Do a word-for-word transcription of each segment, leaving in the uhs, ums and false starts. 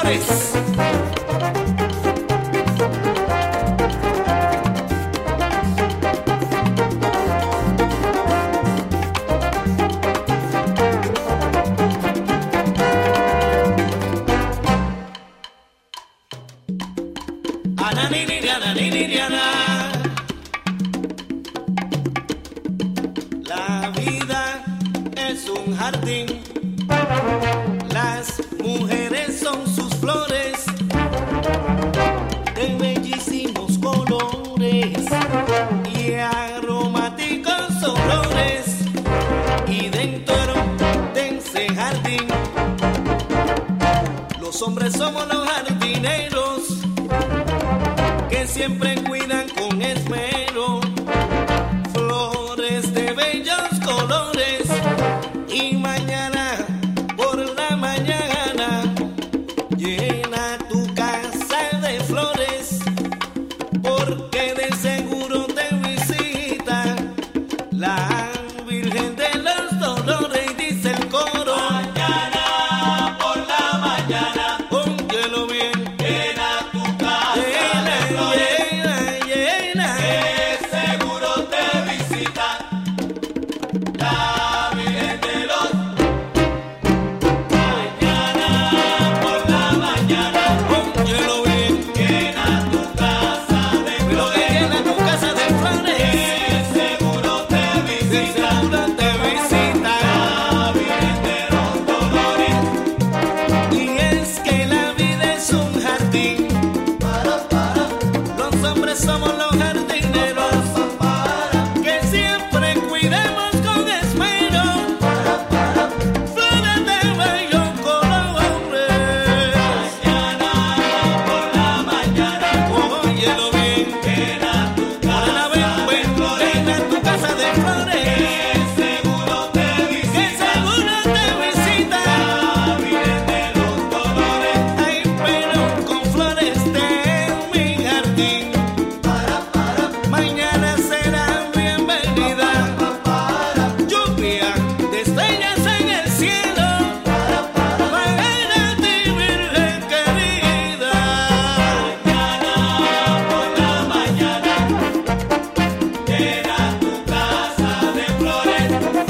Flores. La vida es un jardín, las mujeres son sus flores de bellísimos colores y aromáticos olores, y dentro de ese jardín los hombres somos los jardineros que siempre cuidan con esmero flores de bellos colores, y mañana por la mañana llena tu casa de flores, porque de seguro te visita la Virgen de los Dolores, y dice el coro: mañana por la mañana, óyelo bien, llena tu casa de flores, llena, llena, que seguro te visita la Virgen de los. Mañana por la mañana, óyelo bien, llena tu casa de flores, llena tu casa de flores, que seguro te visita, seguro te visita la Virgen de los Dolores. Y es que la vida es un jardín, para, para, los hombres somos los jardineros que siempre cuidamos con esmero flores de bellos colores. Mañana por la mañana, óyelo bien, llena tu casa de flores, llena tu casa de flores, que seguro te visita, que seguro te visita la Virgen de los Dolores. Ay, pero con flores de mi jardín, para, para, mañana será bienvenida lluvia de estrellas en el cielo, para ti, Virgen querida. Mañana por la mañana, llena tu casa de flores,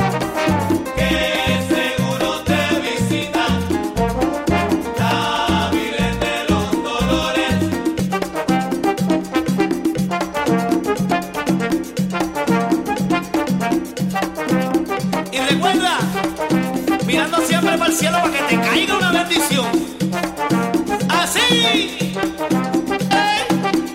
que seguro te visita la Virgen de los Dolores. Y recuerda, mirando siempre para el cielo para que te caiga una bendición. Así. ¡Eh!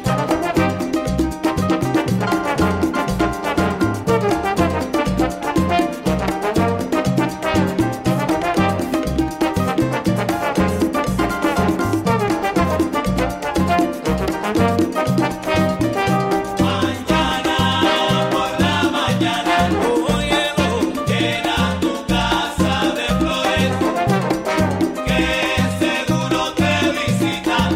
Mañana por la mañana, óyelo, llena tu casa de flores, que seguro te visita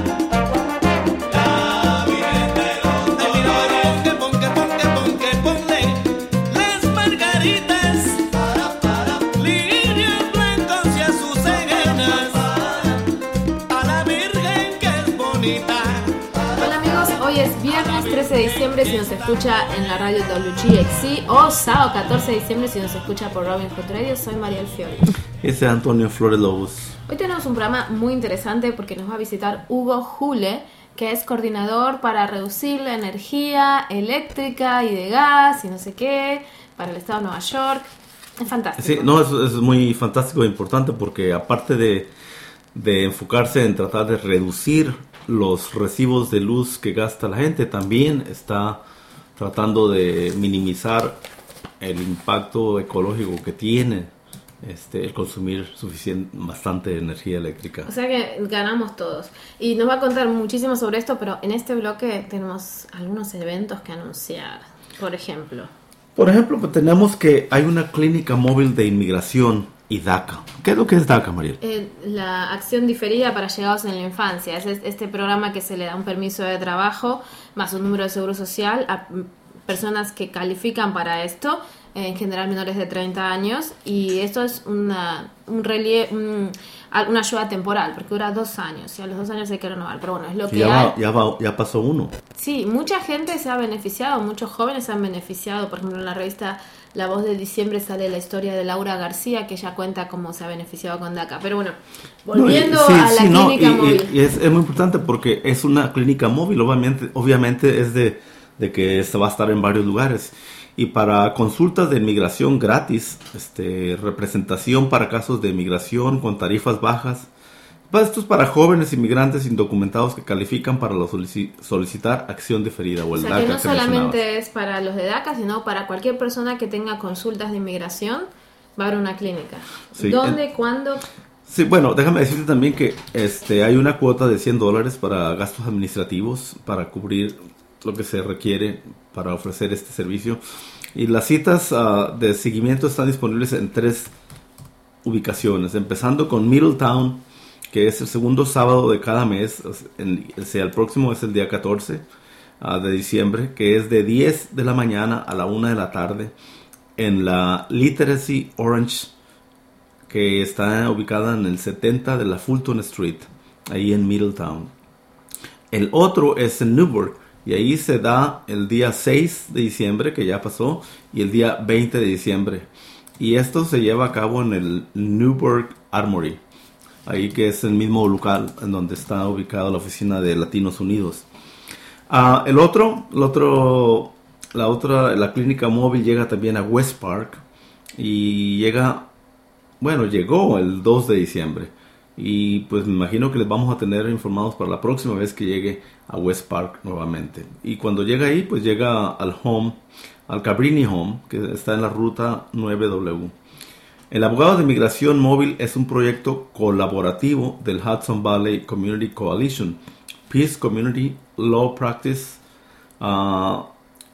la Virgen de los Dolores. Ponque, ponque, ponque, ponque, ponle las margaritas, para, para, lirios blancos y azucenas, a la Virgen que es bonita. Hola amigos, hoy es viernes trece de diciembre si nos escucha en la radio W G X C, o sábado catorce de diciembre si nos escucha por Robin Hood Radio. Soy Mariel Fiori. Ese es Antonio Flores Lobos. Hoy tenemos un programa muy interesante porque nos va a visitar Hugo Jule, que es coordinador para reducir la energía eléctrica y de gas y no sé qué para el estado de Nueva York. Es fantástico. Sí, no, es, es muy fantástico e importante porque aparte de, de enfocarse en tratar de reducir los recibos de luz que gasta la gente, también está tratando de minimizar el impacto ecológico que tiene este, el consumir suficiente, bastante energía eléctrica. O sea que ganamos todos. Y nos va a contar muchísimo sobre esto, pero en este bloque tenemos algunos eventos que anunciar. Por ejemplo. Por ejemplo, pues tenemos que hay una clínica móvil de inmigración y DACA. ¿Qué es lo que es DACA, Mariel? Eh, la acción diferida para llegados en la infancia. Es este programa que se le da un permiso de trabajo más un número de seguro social a personas que califican para esto en general menores de treinta años, y esto es una, un relie- un- una ayuda temporal, porque dura dos años, y a los dos años hay que renovar, pero bueno, es lo que ya, hay. va, ya, va, ya pasó uno. Sí, mucha gente se ha beneficiado, muchos jóvenes se han beneficiado. Por ejemplo, en la revista La Voz de Diciembre sale la historia de Laura García, que ella cuenta cómo se ha beneficiado con DACA. Pero bueno, volviendo No, y- sí, a la sí, no, clínica y- y- móvil. Y, es, es muy importante porque es una clínica móvil, obviamente, obviamente es de, de que se va a estar en varios lugares. Y para consultas de inmigración gratis, este, representación para casos de inmigración con tarifas bajas. Pues esto es para jóvenes inmigrantes indocumentados que califican para lo solici- solicitar acción diferida o O el sea, DACA. que no que mencionabas. solamente es para los de DACA, sino para cualquier persona que tenga consultas de inmigración, va a haber una clínica. Sí, ¿Dónde, en- cuándo? Sí, bueno, déjame decirte también que este, hay una cuota de cien dólares para gastos administrativos para cubrir lo que se requiere para ofrecer este servicio. Y las citas uh, de seguimiento están disponibles en tres ubicaciones, empezando con Middletown, que es el segundo sábado de cada mes, el, o sea, el próximo es el día catorce uh, de diciembre, que es de diez de la mañana a la una de la tarde, en la Literacy Orange, que está ubicada en el setenta de la Fulton Street, ahí en Middletown. El otro es en Newburgh, y ahí se da el día seis de diciembre, que ya pasó, y el día veinte de diciembre. Y esto se lleva a cabo en el Newburgh Armory, ahí que es el mismo local en donde está ubicada la oficina de Latinos Unidos. Uh, el otro, el otro, la otra, la clínica móvil llega también a West Park, y llega, bueno, llegó el dos de diciembre. Y pues me imagino que les vamos a tener informados para la próxima vez que llegue a West Park nuevamente. Y cuando llega ahí, pues llega al home, al Cabrini Home, que está en la ruta nueve W. El abogado de inmigración móvil es un proyecto colaborativo del Hudson Valley Community Coalition, Peace Community Law Practice, uh,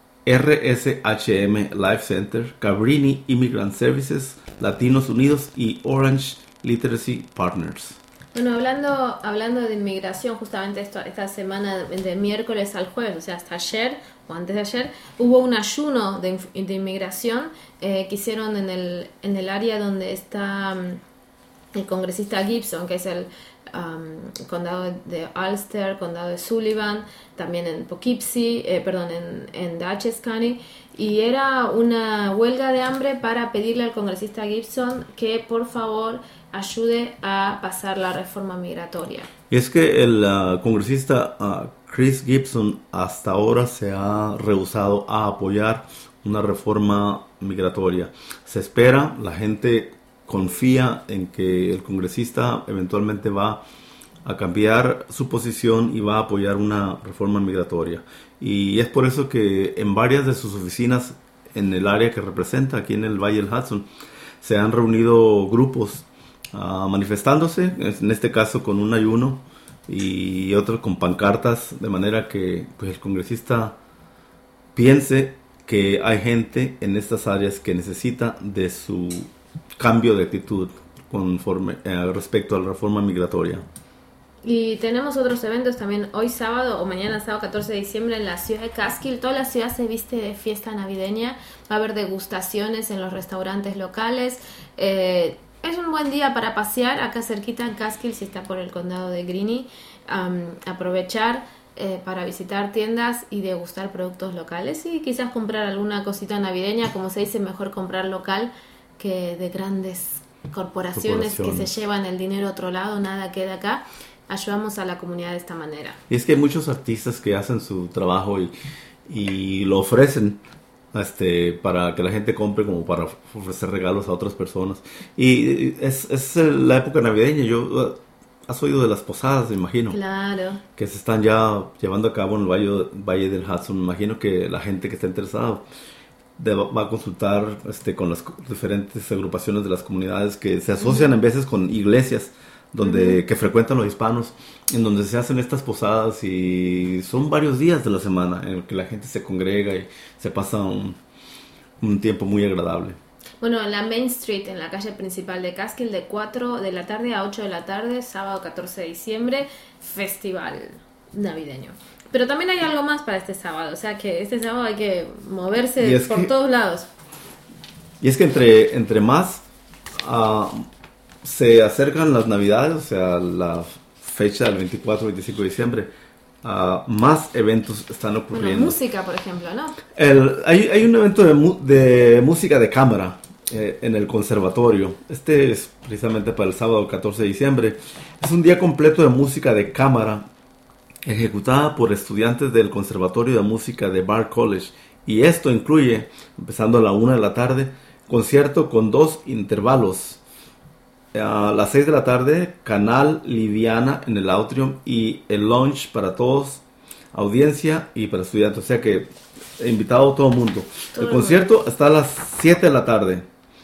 R S H M Life Center, Cabrini Immigrant Services, Latinos Unidos y Orange Literacy Partners. Bueno, hablando hablando de inmigración, justamente esto, esta semana de miércoles al jueves, o sea, hasta ayer o antes de ayer, hubo un ayuno de, de inmigración eh, que hicieron en el, en el área donde está um, el congresista Gibson, que es el um, condado de Ulster, condado de Sullivan, también en Poughkeepsie, eh, perdón, en, en Dutchess County, y era una huelga de hambre para pedirle al congresista Gibson que por favor ayude a pasar la reforma migratoria. Y es que el uh, congresista uh, Chris Gibson hasta ahora se ha rehusado a apoyar una reforma migratoria. Se espera, la gente confía en que el congresista eventualmente va a cambiar su posición y va a apoyar una reforma migratoria. Y es por eso que en varias de sus oficinas en el área que representa, aquí en el Valle del Hudson, se han reunido grupos Uh, manifestándose, en este caso con un ayuno y otros con pancartas, de manera que pues, el congresista piense que hay gente en estas áreas que necesita de su cambio de actitud conforme, eh, respecto a la reforma migratoria. Y tenemos otros eventos también hoy sábado o mañana sábado catorce de diciembre en la ciudad de Catskill. Toda la ciudad se viste de fiesta navideña, va a haber degustaciones en los restaurantes locales. eh, Es un buen día para pasear acá cerquita en Catskill, si está por el condado de Greene. Um, aprovechar eh, para visitar tiendas y degustar productos locales y quizás comprar alguna cosita navideña. Como se dice, mejor comprar local que de grandes corporaciones, corporaciones que se llevan el dinero a otro lado, nada queda acá. Ayudamos a la comunidad de esta manera. Y es que hay muchos artistas que hacen su trabajo y, y lo ofrecen Este, para que la gente compre, como para ofrecer regalos a otras personas. Y es, es la época navideña. Yo, has oído de las posadas, me imagino. Claro. Que se están ya llevando a cabo en el Valle, Valle del Hudson. Me imagino que la gente que está interesada de, va a consultar este, con las diferentes agrupaciones de las comunidades que se asocian uh-huh. en veces con iglesias donde uh-huh. que frecuentan los hispanos, en donde se hacen estas posadas y son varios días de la semana en el que la gente se congrega y se pasa un, un tiempo muy agradable. Bueno, en la Main Street, en la calle principal de Catskill, de cuatro de la tarde a ocho de la tarde, sábado catorce de diciembre, festival navideño. Pero también hay algo más para este sábado, o sea que este sábado hay que moverse por que, todos lados. Y es que entre, entre más uh, se acercan las Navidades, o sea, la fecha del veinticuatro veinticinco de diciembre, uh, más eventos están ocurriendo. Bueno, música, por ejemplo, ¿no? El, hay, hay un evento de, mu- de música de cámara eh, en el conservatorio. Este es precisamente para el sábado catorce de diciembre. Es un día completo de música de cámara ejecutada por estudiantes del Conservatorio de Música de Bard College. Y esto incluye, empezando a la una de la tarde, concierto con dos intervalos. A las seis de la tarde, Canal Liviana en el Atrium y el lunch para todos, audiencia y para estudiantes. O sea que he invitado a todo el mundo. Todo El el concierto mundo. está a las siete de la tarde.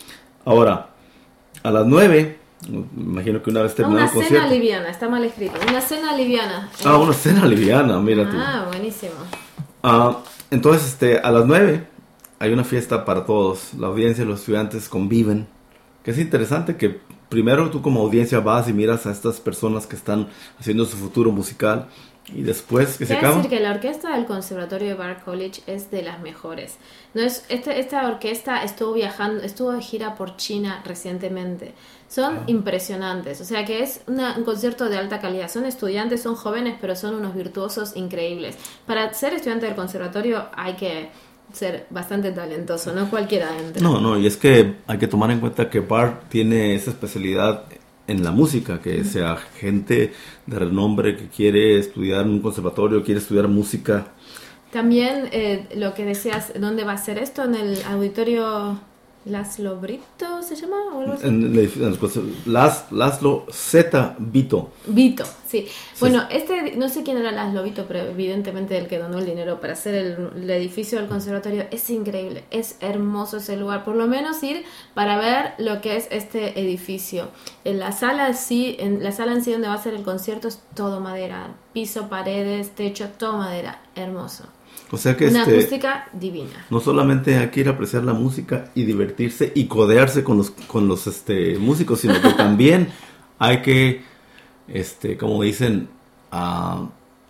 Ahora, a las nueve, me imagino que una vez terminado Una el cena concierto. liviana, está mal escrito. Una cena liviana. Ah, una cena liviana, mira tú. Ah, buenísimo. Ah, entonces, este, a las nueve hay una fiesta para todos. La audiencia y los estudiantes conviven. Que es interesante que primero tú como audiencia vas y miras a estas personas que están haciendo su futuro musical. Y después que se Quiero acaba. decir que la orquesta del Conservatorio de Bard College es de las mejores. No es este, esta orquesta estuvo viajando, estuvo de gira por China recientemente. Son Ah. impresionantes. O sea que es una- un concierto de alta calidad. Son estudiantes, son jóvenes, pero son unos virtuosos increíbles. Para ser estudiante del conservatorio hay que ser bastante talentoso, no cualquiera entra. No, no, y es que hay que tomar en cuenta que Bard tiene esa especialidad en la música, que sea gente de renombre que quiere estudiar en un conservatorio, quiere estudiar música. También eh, lo que decías, ¿dónde va a ser esto? En el auditorio Laszlo Brito, ¿se llama? ¿O algo así? En, el edif- en el conser- Las, Laszlo Z. Vito. Vito, sí. Sí. Bueno, este, no sé quién era Laszlo Vito, pero evidentemente el que donó el dinero para hacer el, el edificio del conservatorio. Es increíble, es hermoso ese lugar. Por lo menos ir para ver lo que es este edificio. En la sala sí, en la sala en sí donde va a ser el concierto es todo madera. Piso, paredes, techo, todo madera. Hermoso. O sea que Una este, acústica divina. no solamente hay que ir a apreciar la música y divertirse y codearse con los, con los este, músicos, sino que también hay que, este, como dicen, ah,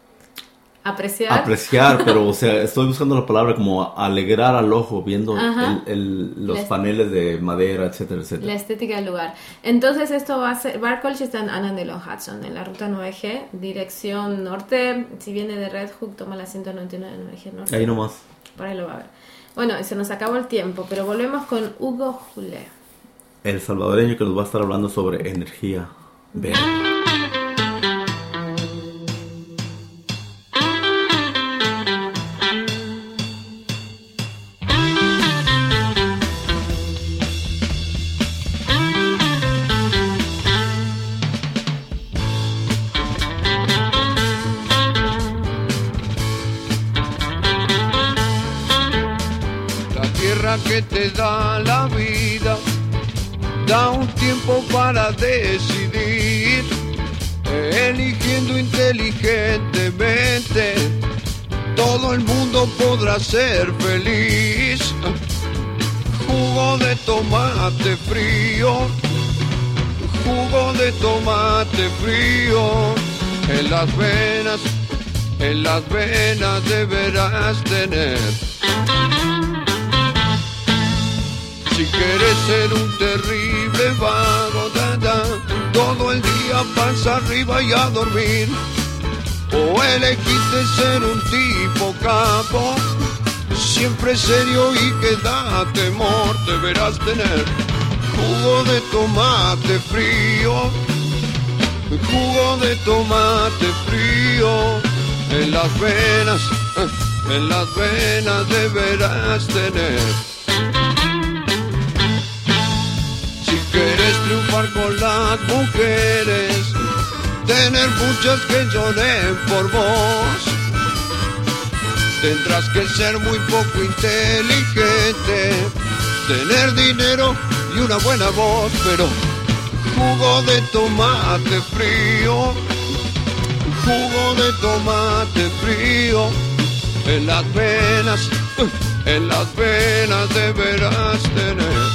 Apreciar. apreciar, pero o sea, estoy buscando la palabra como alegrar al ojo viendo Ajá. el- el- los Les- paneles de madera, etcétera, etcétera. La estética del lugar. Entonces esto va a ser, Bard College está en Annandale Hudson, en la ruta nueve G, dirección norte. Si viene de Red Hook, toma la ciento noventa y nueve nueve G norte. Ahí nomás. Por ahí lo va a ver. Bueno, se nos acabó el tiempo, pero volvemos con Hugo Julé. El salvadoreño que nos va a estar hablando sobre energía verde. La tierra que te da la vida, da un tiempo para decidir, eligiendo inteligentemente, todo el mundo podrá ser feliz. Jugo de tomate frío, jugo de tomate frío, en las venas, en las venas deberás tener. Si quieres ser un terrible vago, da, da, todo el día pasa arriba y a dormir, o elegiste ser un tipo capo, siempre serio y que da temor, deberás tener jugo de tomate frío, jugo de tomate frío, en las venas, eh, en las venas deberás tener. Si quieres triunfar con las mujeres, tener muchas que lloren por vos, tendrás que ser muy poco inteligente, tener dinero y una buena voz, pero jugo de tomate frío, jugo de tomate frío, en las venas, en las venas deberás tener.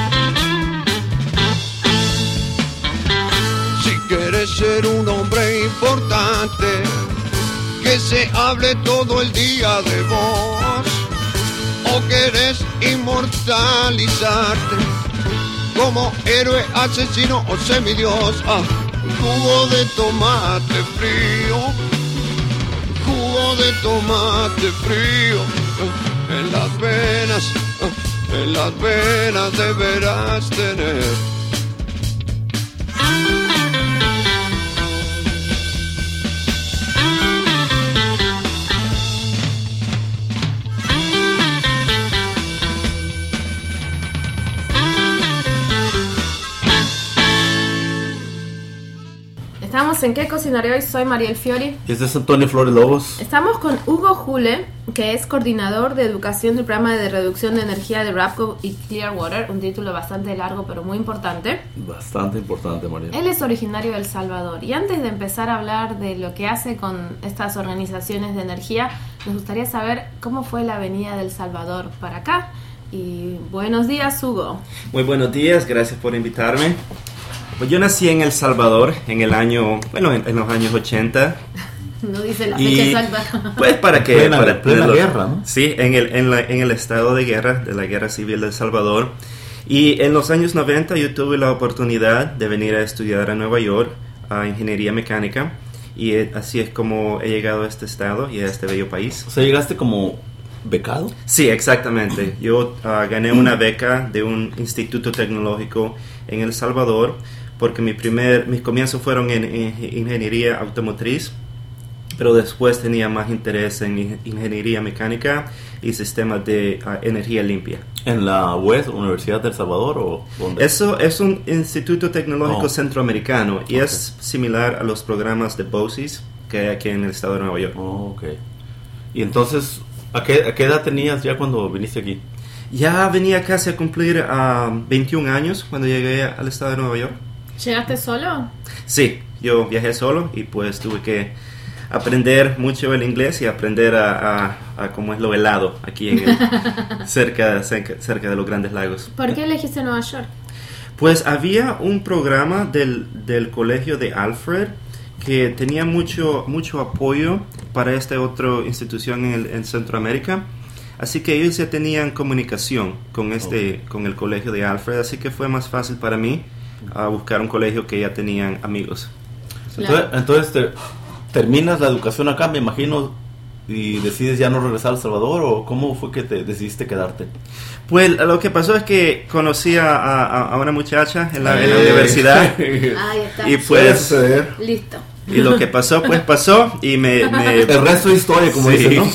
Si quieres ser un hombre importante, que se hable todo el día de vos, o querés inmortalizarte como héroe, asesino o semidios. Ah, jugo de tomate frío, jugo de tomate frío, ah, en las venas, ah, en las venas deberás tener. Estamos en ¿Qué cocinaré hoy? Soy Mariel Fiori. Y este es Antonio Flores Lobos. Estamos con Hugo Jule, que es coordinador de educación del programa de reducción de energía de Rapco y Clearwater, un título bastante largo pero muy importante. Bastante importante, Mariel. Él es originario de El Salvador y antes de empezar a hablar de lo que hace con estas organizaciones de energía, nos gustaría saber cómo fue la venida de El Salvador para acá. Y buenos días, Hugo. Muy buenos días, gracias por invitarme. Pues yo nací en El Salvador en el año, bueno, en, en los años ochenta. No dice la y, fecha exacta. Pues para que... Plena, para plena tenerlo, guerra, ¿no? Sí, en el, en, la, en el estado de guerra, de la Guerra Civil de El Salvador. Y en los años noventa yo tuve la oportunidad de venir a estudiar a Nueva York, a Ingeniería Mecánica. Y así es como he llegado a este estado y a este bello país. O sea, llegaste como becado. Sí, exactamente. Yo uh, gané una beca de un instituto tecnológico en El Salvador, porque mi primer, mis comienzos fueron en, en ingeniería automotriz, pero después tenía más interés en ingeniería mecánica y sistemas de uh, energía limpia. ¿En la U E S, Universidad de El Salvador, o dónde? Eso es un instituto tecnológico Oh. centroamericano y Okay. es similar a los programas de BOCES que hay aquí en el estado de Nueva York. Oh, ok. Y entonces, ¿a qué, ¿a qué edad tenías ya cuando viniste aquí? Ya venía casi a cumplir uh, veintiún años cuando llegué al estado de Nueva York. ¿Llegaste solo? Sí, yo viajé solo y pues tuve que aprender mucho el inglés y aprender a, a, a cómo es lo helado aquí en el, cerca, cerca, cerca de los Grandes Lagos. ¿Por qué elegiste Nueva York? Pues había un programa del, del colegio de Alfred que tenía mucho, mucho apoyo para esta otra institución en, el, en Centroamérica. Así que ellos ya tenían comunicación con, este, con el colegio de Alfred, así que fue más fácil para mí a buscar un colegio que ya tenían amigos. Entonces, entonces te, terminas la educación acá, me imagino, y decides ya no regresar a El Salvador, ¿o cómo fue que te decidiste quedarte? Pues lo que pasó es que conocí a, a, a una muchacha en la, en la universidad. Ahí está. Y pues, Listo. y lo que pasó, pues pasó, y me... me El resto de historia, como sí. dicen, ¿no?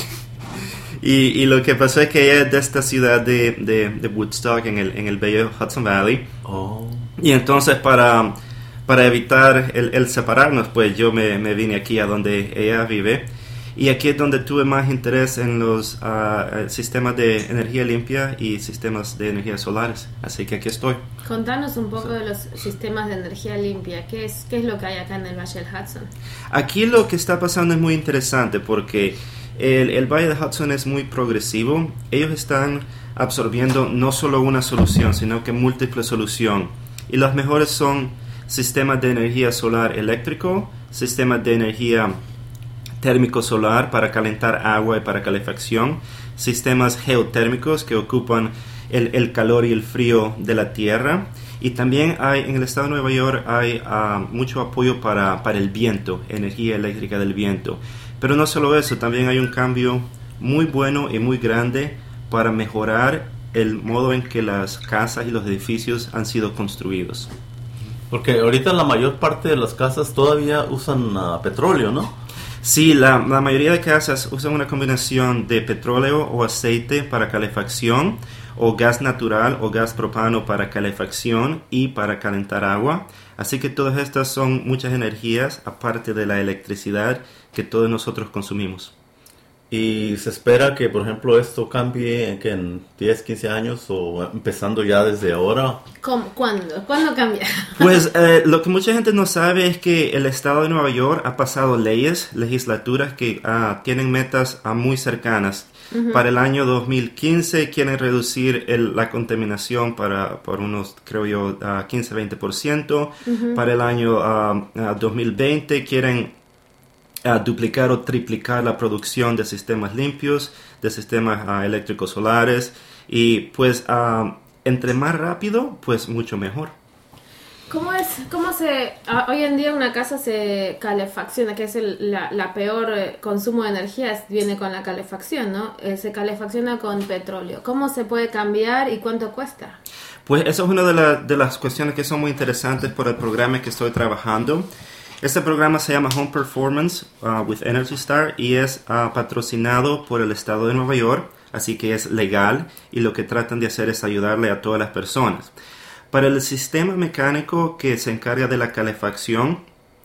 Y, y lo que pasó es que ella es de esta ciudad de, de, de Woodstock, en el, en el bello Hudson Valley. Oh. Y entonces para, para evitar el, el separarnos, pues yo me, me vine aquí a donde ella vive. Y aquí es donde tuve más interés en los uh, sistemas de energía limpia y sistemas de energía solares. Así que aquí estoy. Contanos un poco de los sistemas de energía limpia. ¿Qué es, qué es lo que hay acá en el Valle del Hudson? Aquí lo que está pasando es muy interesante porque el, el Valle de Hudson es muy progresivo. Ellos están absorbiendo no solo una solución, sino que múltiples soluciones. Y las mejores son sistemas de energía solar eléctrico, sistemas de energía térmico solar para calentar agua y para calefacción, sistemas geotérmicos que ocupan el, el calor y el frío de la tierra. Y también hay en el estado de Nueva York hay uh, mucho apoyo para, para el viento, energía eléctrica del viento. Pero no solo eso, también hay un cambio muy bueno y muy grande para mejorar el modo en que las casas y los edificios han sido construidos. Porque ahorita la mayor parte de las casas todavía usan uh, petróleo, ¿no? Sí, la, la mayoría de casas usan una combinación de petróleo o aceite para calefacción, o gas natural o gas propano para calefacción y para calentar agua. Así que todas estas son muchas energías, aparte de la electricidad que todos nosotros consumimos. Y se espera que, por ejemplo, esto cambie que en diez, quince años o empezando ya desde ahora. ¿Cómo? ¿Cuándo? ¿Cuándo cambia? Pues eh, lo que mucha gente no sabe es que el estado de Nueva York ha pasado leyes, legislaturas que uh, tienen metas uh, muy cercanas. Uh-huh. Para el año dos mil quince quieren reducir el, la contaminación para por unos, creo yo, uh, quince a veinte por ciento. Uh-huh. Para el año uh, uh, dos mil veinte quieren a duplicar o triplicar la producción de sistemas limpios, de sistemas uh, eléctricos solares, Y pues uh, entre más rápido, pues mucho mejor. ¿Cómo es, cómo se, a- hoy en día una casa se calefacciona, que es el, la, la peor eh, consumo de energía, es- viene con la calefacción, ¿no? Eh, se calefacciona con petróleo. ¿Cómo se puede cambiar y cuánto cuesta? Pues eso es una de, la- de las cuestiones que son muy interesantes por el programa que estoy trabajando. Este programa se llama Home Performance uh, with Energy Star y es uh, patrocinado por el estado de Nueva York, así que es legal y lo que tratan de hacer es ayudarle a todas las personas. Para el sistema mecánico que se encarga de la calefacción,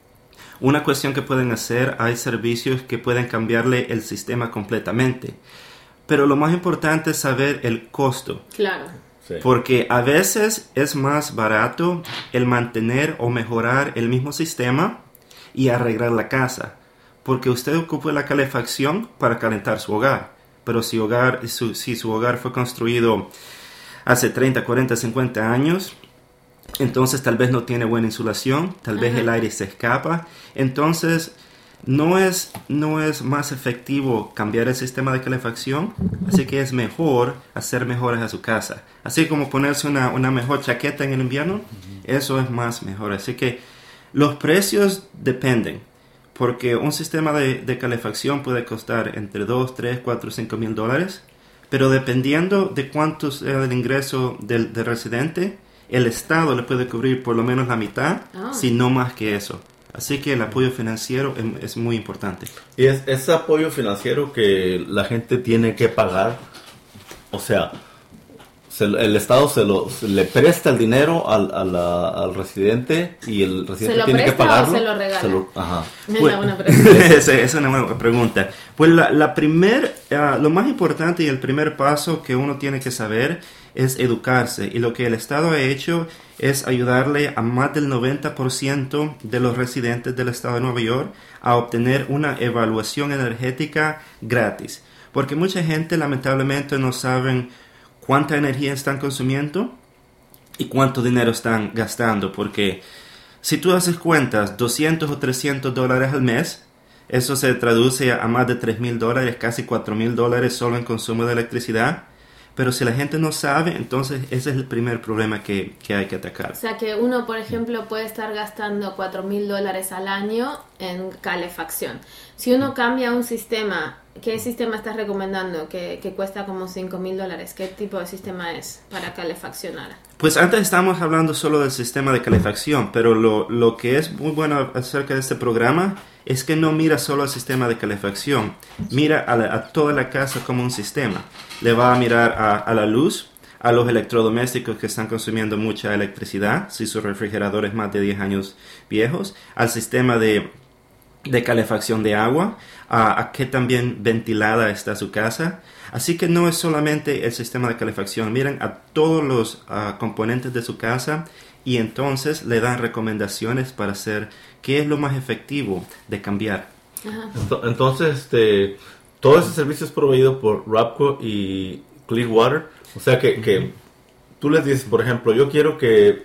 una cuestión que pueden hacer, hay servicios que pueden cambiarle el sistema completamente. Pero lo más importante es saber el costo. Claro. Sí. Porque a veces es más barato el mantener o mejorar el mismo sistema y arreglar la casa. Porque usted ocupa la calefacción para calentar su hogar. Pero si, hogar, su, si su hogar fue construido hace treinta, cuarenta, cincuenta años, entonces tal vez no tiene buena insulación, tal vez Ajá. el aire se escapa. Entonces no es, no es más efectivo cambiar el sistema de calefacción, así que es mejor hacer mejoras a su casa. Así como ponerse una, una mejor chaqueta en el invierno, eso es más mejor. Así que los precios dependen, porque un sistema de, de calefacción puede costar entre dos, tres, cuatro, cinco mil dólares, pero dependiendo de cuánto sea el ingreso del, del residente, el Estado le puede cubrir por lo menos la mitad, Ah. si no más que eso. Así que el apoyo financiero es, es muy importante. Y es ese apoyo financiero que la gente tiene que pagar, o sea, se- el Estado se lo se le presta el dinero al, a la- al residente y el residente lo tiene que presta o pagarlo. se lo regala? Ajá. Es Pues- una buena pregunta. Esa es una buena pregunta. Pues la, la primer, ah, lo más importante y el primer paso que uno tiene que saber es educarse. Y lo que el Estado ha hecho es ayudarle a más del noventa por ciento de los residentes del Estado de Nueva York a obtener una evaluación energética gratis. Porque mucha gente lamentablemente no saben cuánta energía están consumiendo y cuánto dinero están gastando. Porque si tú haces cuentas, doscientos o trescientos dólares al mes, eso se traduce a más de tres mil dólares, casi cuatro mil dólares solo en consumo de electricidad. Pero si la gente no sabe, entonces ese es el primer problema que, que hay que atacar. O sea que uno, por ejemplo, puede estar gastando cuatro mil dólares al año en calefacción. Si uno cambia un sistema, ¿qué sistema estás recomendando que, que cuesta como cinco mil dólares? ¿Qué tipo de sistema es para calefaccionar? Pues antes estábamos hablando solo del sistema de calefacción, pero lo, lo que es muy bueno acerca de este programa es que no mira solo al sistema de calefacción, mira a, la- a toda la casa como un sistema. Le va a mirar a, a la luz, a los electrodomésticos que están consumiendo mucha electricidad, si su refrigerador es más de diez años viejos, al sistema de, de calefacción de agua, a, a qué también ventilada está su casa. Así que no es solamente el sistema de calefacción, miren a todos los ah, componentes de su casa y entonces le dan recomendaciones para hacer qué es lo más efectivo de cambiar. Ajá. Ento- Entonces, este, todo ese servicio es proveído por Rapco y Clearwater. O sea que, que tú les dices, por ejemplo, yo quiero que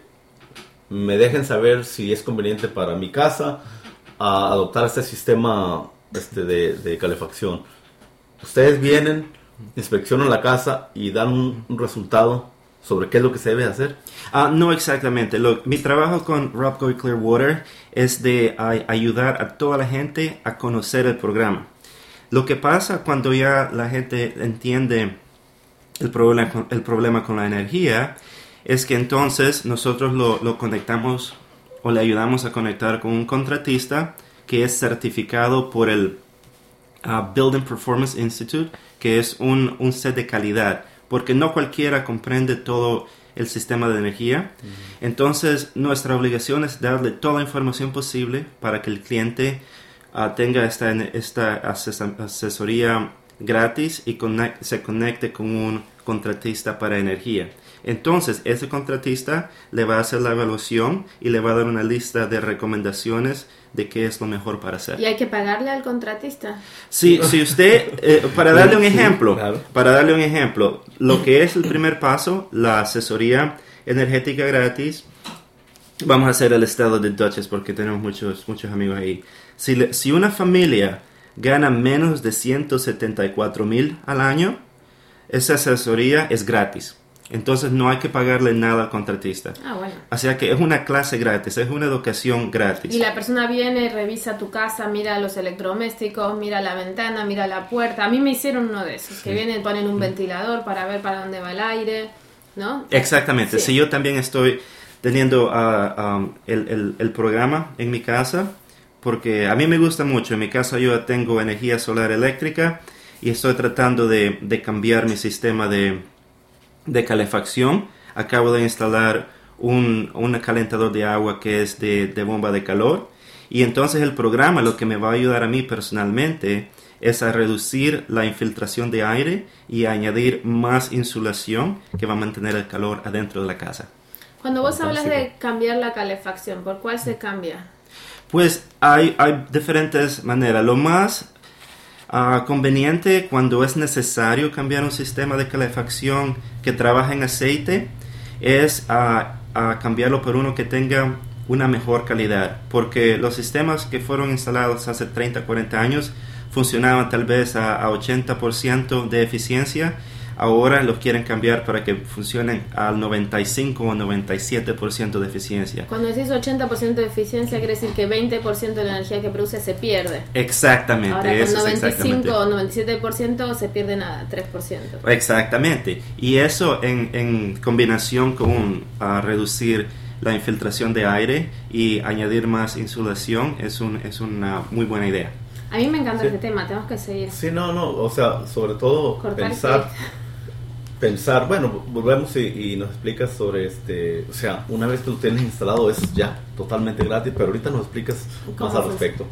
me dejen saber si es conveniente para mi casa a adoptar este sistema este, de, de calefacción. Ustedes vienen, inspeccionan la casa y dan un, un resultado sobre qué es lo que se debe hacer. Ah, no exactamente. Lo- mi trabajo con Rapco y Clearwater es de ay- ayudar a toda la gente a conocer el programa. Lo que pasa cuando ya la gente entiende el problema con, el problema con la energía es que entonces nosotros lo, lo conectamos o le ayudamos a conectar con un contratista que es certificado por el uh, Building Performance Institute, que es un, un set de calidad, porque no cualquiera comprende todo el sistema de energía. Entonces nuestra obligación es darle toda la información posible para que el cliente uh, tenga esta, esta ases- asesoría gratis y conec- se conecte con un contratista para energía. Entonces ese contratista le va a hacer la evaluación y le va a dar una lista de recomendaciones de qué es lo mejor para hacer. ¿Y hay que pagarle al contratista? Si, si usted, eh, para darle un Sí, ejemplo, claro. para darle un ejemplo, lo que es el primer paso, la asesoría energética gratis, vamos a hacer el estado de Dutchess porque tenemos muchos, muchos amigos ahí. Si, le- si una familia gana menos de ciento setenta y cuatro mil al año, esa asesoría es gratis. Entonces no hay que pagarle nada al contratista. Ah, bueno. O sea que es una clase gratis, es una educación gratis. Y la persona viene, revisa tu casa, mira los electrodomésticos, mira la ventana, mira la puerta. A mí me hicieron uno de esos, que vienen, ponen un ventilador para ver para dónde va el aire, ¿no? Exactamente. Sí. Si yo también estoy teniendo uh, um, el, el, el programa en mi casa, porque a mí me gusta mucho. En mi casa yo tengo energía solar eléctrica y estoy tratando de, de cambiar mi sistema de... de calefacción. Acabo de instalar un, un calentador de agua que es de, de bomba de calor, y entonces el programa lo que me va a ayudar a mí personalmente es a reducir la infiltración de aire y a añadir más insulación que va a mantener el calor adentro de la casa. Cuando vos hablas Fantástico. de cambiar la calefacción, ¿por cuál se cambia? Pues hay, hay diferentes maneras. Lo más Uh, conveniente cuando es necesario cambiar un sistema de calefacción que trabaja en aceite es uh, uh, cambiarlo por uno que tenga una mejor calidad, porque los sistemas que fueron instalados hace treinta, cuarenta años funcionaban tal vez a, a ochenta por ciento de eficiencia. Ahora los quieren cambiar para que funcionen al noventa y cinco o noventa y siete por ciento de eficiencia. Cuando decís ochenta por ciento de eficiencia, quiere decir que veinte por ciento de la energía que produce se pierde. Exactamente. Ahora con eso noventa y cinco es exactamente. o noventa y siete por ciento se pierde nada, tres por ciento. Exactamente. Y eso en, en combinación con uh, reducir la infiltración de aire y añadir más insulación es, un, es una muy buena idea. A mí me encanta Sí. este tema, tenemos que seguir. Sí, no, no, o sea, sobre todo Cortar pensar, que- pensar, bueno, volvemos y, y nos explicas sobre este, o sea, una vez que lo tienes instalado es ya totalmente gratis, pero ahorita nos explicas ¿Cómo más al funciona? respecto.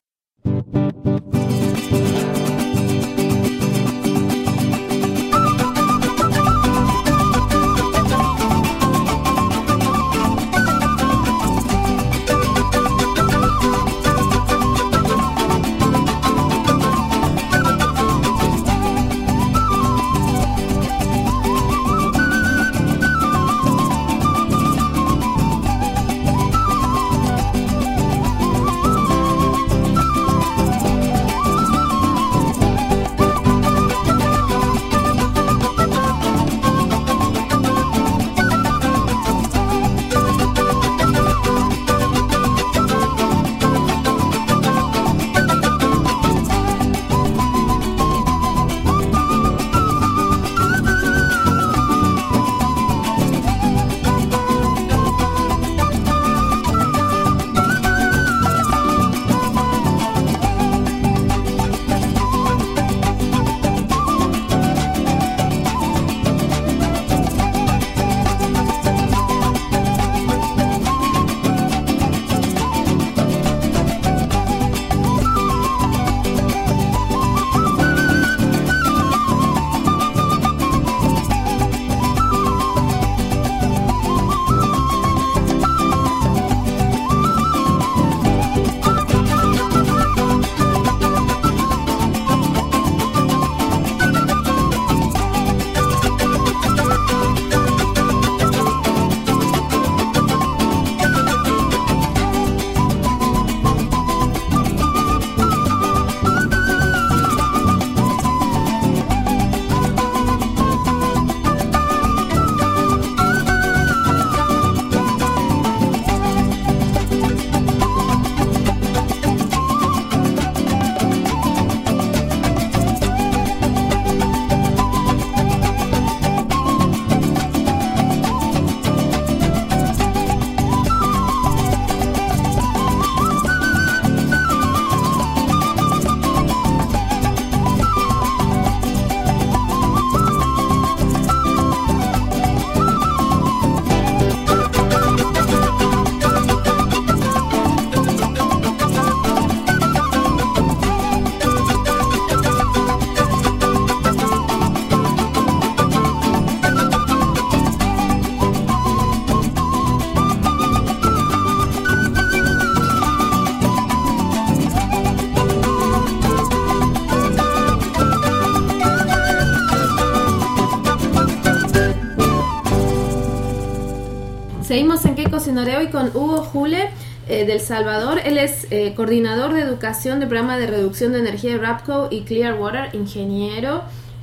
Seguimos en ¿Qué cocinaré hoy? Con Hugo Jule eh, del Salvador. Él es eh, coordinador de educación del programa de reducción de energía de Rapco y Clearwater, ingeniero.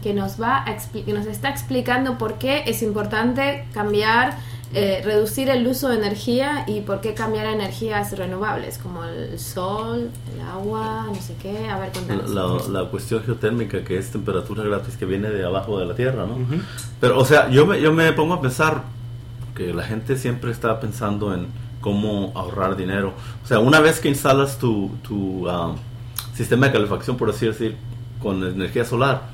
que nos va a expli- que nos está explicando por qué es importante cambiar, eh, reducir el uso de energía y por qué cambiar a energías renovables, como el sol, el agua, no sé qué. A ver, cuéntanos. La, la cuestión geotérmica, que es temperatura gratis que viene de abajo de la tierra, ¿no? Ujú. Pero, o sea, yo me, yo me pongo a pensar que la gente siempre está pensando en cómo ahorrar dinero. O sea, una vez que instalas tu, tu um, sistema de calefacción, por así decir, con energía solar,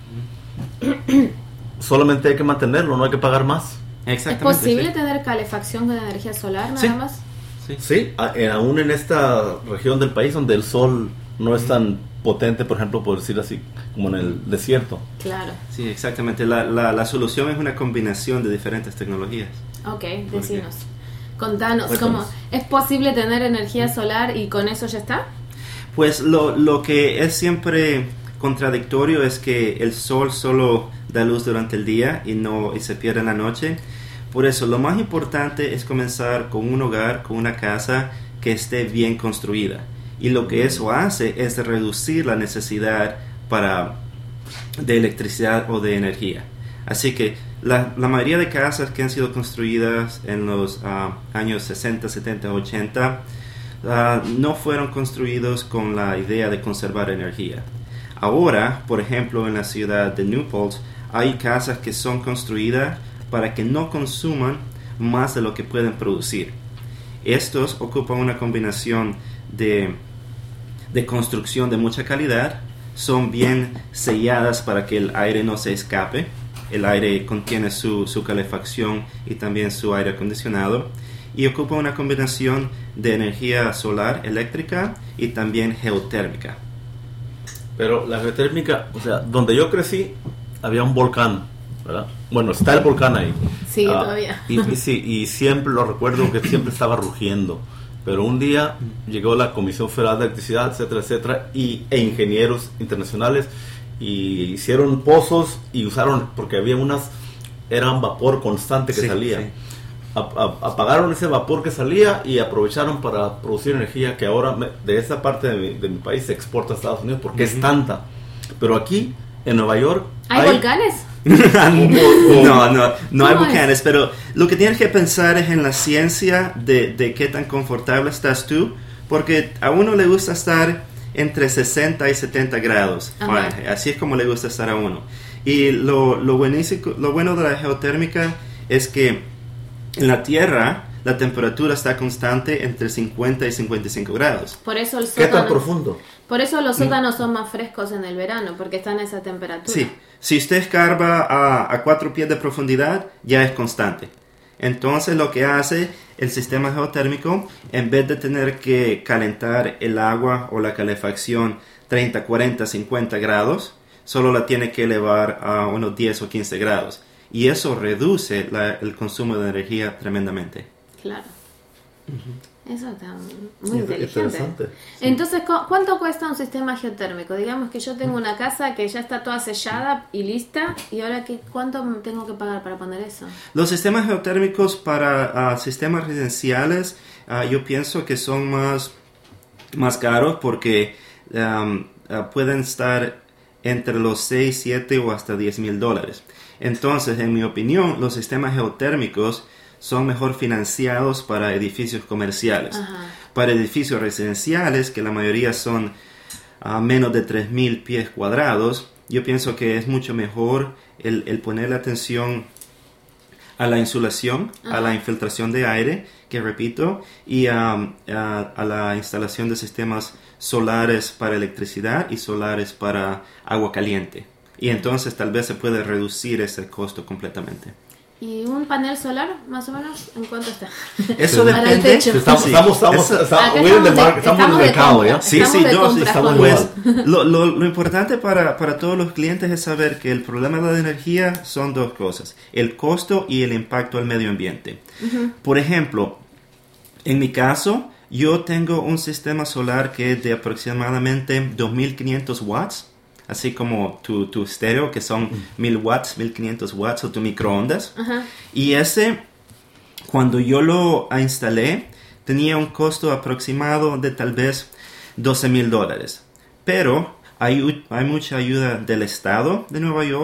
solamente hay que mantenerlo, no hay que pagar más. ¿Es Exactamente. posible sí. tener calefacción con energía solar nada Sí. más? Sí. Sí, a- eh, aún en esta región del país donde el sol no es tan potente, por ejemplo, por decir así, como en el desierto. Claro. Sí, exactamente. La, la, la solución es una combinación de diferentes tecnologías. Ok, decinos. Contanos, Cuéntanos. ¿cómo es posible tener energía solar y con eso ya está? Pues lo, lo que es siempre contradictorio es que el sol solo da luz durante el día y no y se pierde en la noche. Por eso lo más importante es comenzar con un hogar, con una casa que esté bien construida. Y lo que eso hace es reducir la necesidad para, de electricidad o de energía. Así que la, la mayoría de casas que han sido construidas en los uh, años sesenta, setenta, ochenta uh, no fueron construidos con la idea de conservar energía. Ahora, por ejemplo, en la ciudad de Newport, hay casas que son construidas para que no consuman más de lo que pueden producir. Estos ocupan una combinación de, de construcción de mucha calidad, son bien selladas para que el aire no se escape. El aire contiene su, su calefacción y también su aire acondicionado, y ocupa una combinación de energía solar eléctrica y también geotérmica. Pero la geotérmica, o sea, donde yo crecí había un volcán, ¿verdad? Bueno, está el volcán ahí. Sigue Ah, todavía. Y, y sí, y siempre lo recuerdo que siempre estaba rugiendo. Pero un día llegó la Comisión Federal de Electricidad, etcétera, etcétera, y, e ingenieros internacionales, y hicieron pozos y usaron, porque había unas, era un vapor constante que Sí, salía. sí. A- a- apagaron ese vapor que salía y aprovecharon para producir energía que ahora me- de esa parte de mi, de mi país se exporta a Estados Unidos porque es tanta. Pero aquí, en Nueva York, ¿Hay volcanes? No, no, no hay ¿Cómo es? volcanes, pero lo que tienes que pensar es en la ciencia de, de qué tan confortable estás tú, porque a uno le gusta estar entre sesenta y setenta grados. Ajá. Fahrenheit. Así es como le gusta estar a uno. Y lo, lo, buenísimo, lo bueno de la geotérmica es que en la Tierra la temperatura está constante entre cincuenta y cincuenta y cinco grados. Por eso el ¿qué tan sótano, profundo? por eso los sótanos son más frescos en el verano, porque están a esa temperatura. Sí, si usted escarba a, a cuatro pies de profundidad, ya es constante. Entonces lo que hace el sistema geotérmico, en vez de tener que calentar el agua o la calefacción treinta, cuarenta, cincuenta grados, solo la tiene que elevar a unos diez o quince grados. Y eso reduce la- el consumo de energía tremendamente. Claro. Eso está muy Inter- inteligente. interesante. Entonces, ¿cu- ¿cuánto cuesta un sistema geotérmico? Digamos que yo tengo una casa que ya está toda sellada y lista, y ahora qué, ¿cuánto tengo que pagar para poner eso? Los sistemas geotérmicos para ah, sistemas residenciales, ah, yo pienso que son más, más caros porque um, ah, pueden estar entre los seis, siete o hasta diez mil dólares. Entonces, en mi opinión, los sistemas geotérmicos son mejor financiados para edificios comerciales. Ajá. Para edificios residenciales, que la mayoría son a menos de tres mil pies cuadrados, yo pienso que es mucho mejor el, el ponerle atención a la insulación, a la infiltración de aire, que repito, y um, a, a la instalación de sistemas solares para electricidad y solares para agua caliente. Y entonces tal vez se puede reducir ese costo completamente. ¿Y un panel solar, más o menos, en cuánto está? Eso Para el depende. techo. Estamos, Sí, estamos, estamos, eso- estamos, Acá we're in the estamos de- market, estamos en el estamos de mercado, compra. ¿ya? Sí, Estamos sí, de no, sí, compras estamos con pues, vos. lo, lo, lo importante para, para todos los clientes es saber que el problema de la energía son dos cosas, el costo y el impacto al medio ambiente. Por ejemplo, en mi caso, yo tengo un sistema solar que es de aproximadamente dos mil quinientos watts, así como tu, tu estéreo, que son mil watts, mil quinientos watts, o tu microondas. Ajá. Y ese, cuando yo lo instalé, tenía un costo aproximado de tal vez doce mil dólares. Pero hay, hay mucha ayuda del Estado de Nueva York,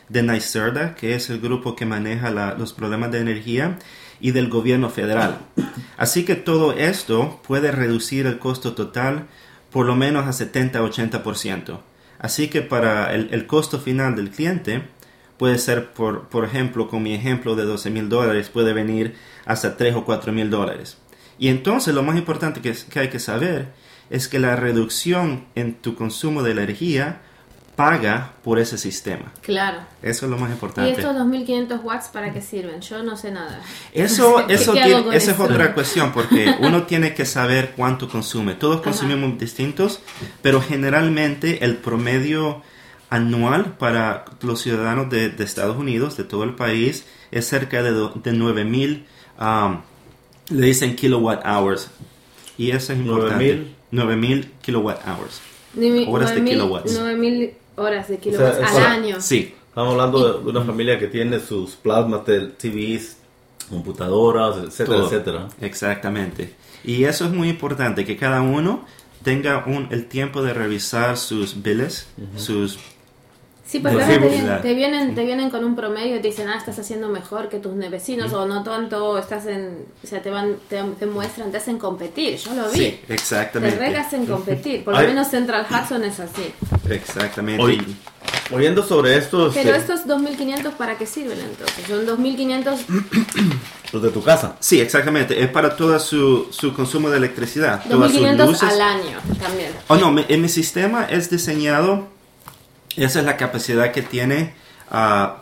de NYSERDA, que es el grupo que maneja la, los problemas de energía, y del gobierno federal. Así que todo esto puede reducir el costo total por lo menos a setenta a ochenta por ciento. Así que para el, el costo final del cliente puede ser, por, por ejemplo, con mi ejemplo de doce mil dólares, puede venir hasta tres o cuatro mil dólares. Y entonces lo más importante que, que hay que saber es que la reducción en tu consumo de energía paga por ese sistema. Claro. Eso es lo más importante. ¿Y estos dos mil quinientos watts para qué sirven? Yo no sé nada. Eso, eso ¿Qué tiene, hago con esa es eso? otra cuestión, porque uno tiene que saber cuánto consume. Todos consumimos Ajá. distintos, pero generalmente el promedio anual para los ciudadanos de, de Estados Unidos, de todo el país, es cerca de, do, de nueve mil, um, le dicen kilowatt hours. Y eso es importante. nueve mil kilowatt hours. Horas de kilowatts. nueve mil horas de kilowatts O sea, al eso- año. Sí, Estamos hablando de una familia que tiene sus plasmas, T Vs, computadoras, etcétera, todo. etcétera. Exactamente. Y eso es muy importante, que cada uno tenga un, el tiempo de revisar sus billes, sus... Sí, porque de ahora te, seguridad. te vienen te vienen con un promedio y te dicen, ah, estás haciendo mejor que tus vecinos o no tanto, estás en... O sea, te van te, te muestran, te hacen competir, yo lo vi. Sí, Te exactamente. re hacen competir, por lo Ay. menos Central Hudson es así. Exactamente. Oye, oyendo sobre esto, Pero este, estos dos mil quinientos, ¿para qué sirven entonces? Son dos mil quinientos... los de tu casa. Sí, exactamente. Es para todo su, su consumo de electricidad. dos Todas mil sus quinientos luces. al año también. Oh, no, mi- en mi sistema es diseñado, esa es la capacidad que tiene ah,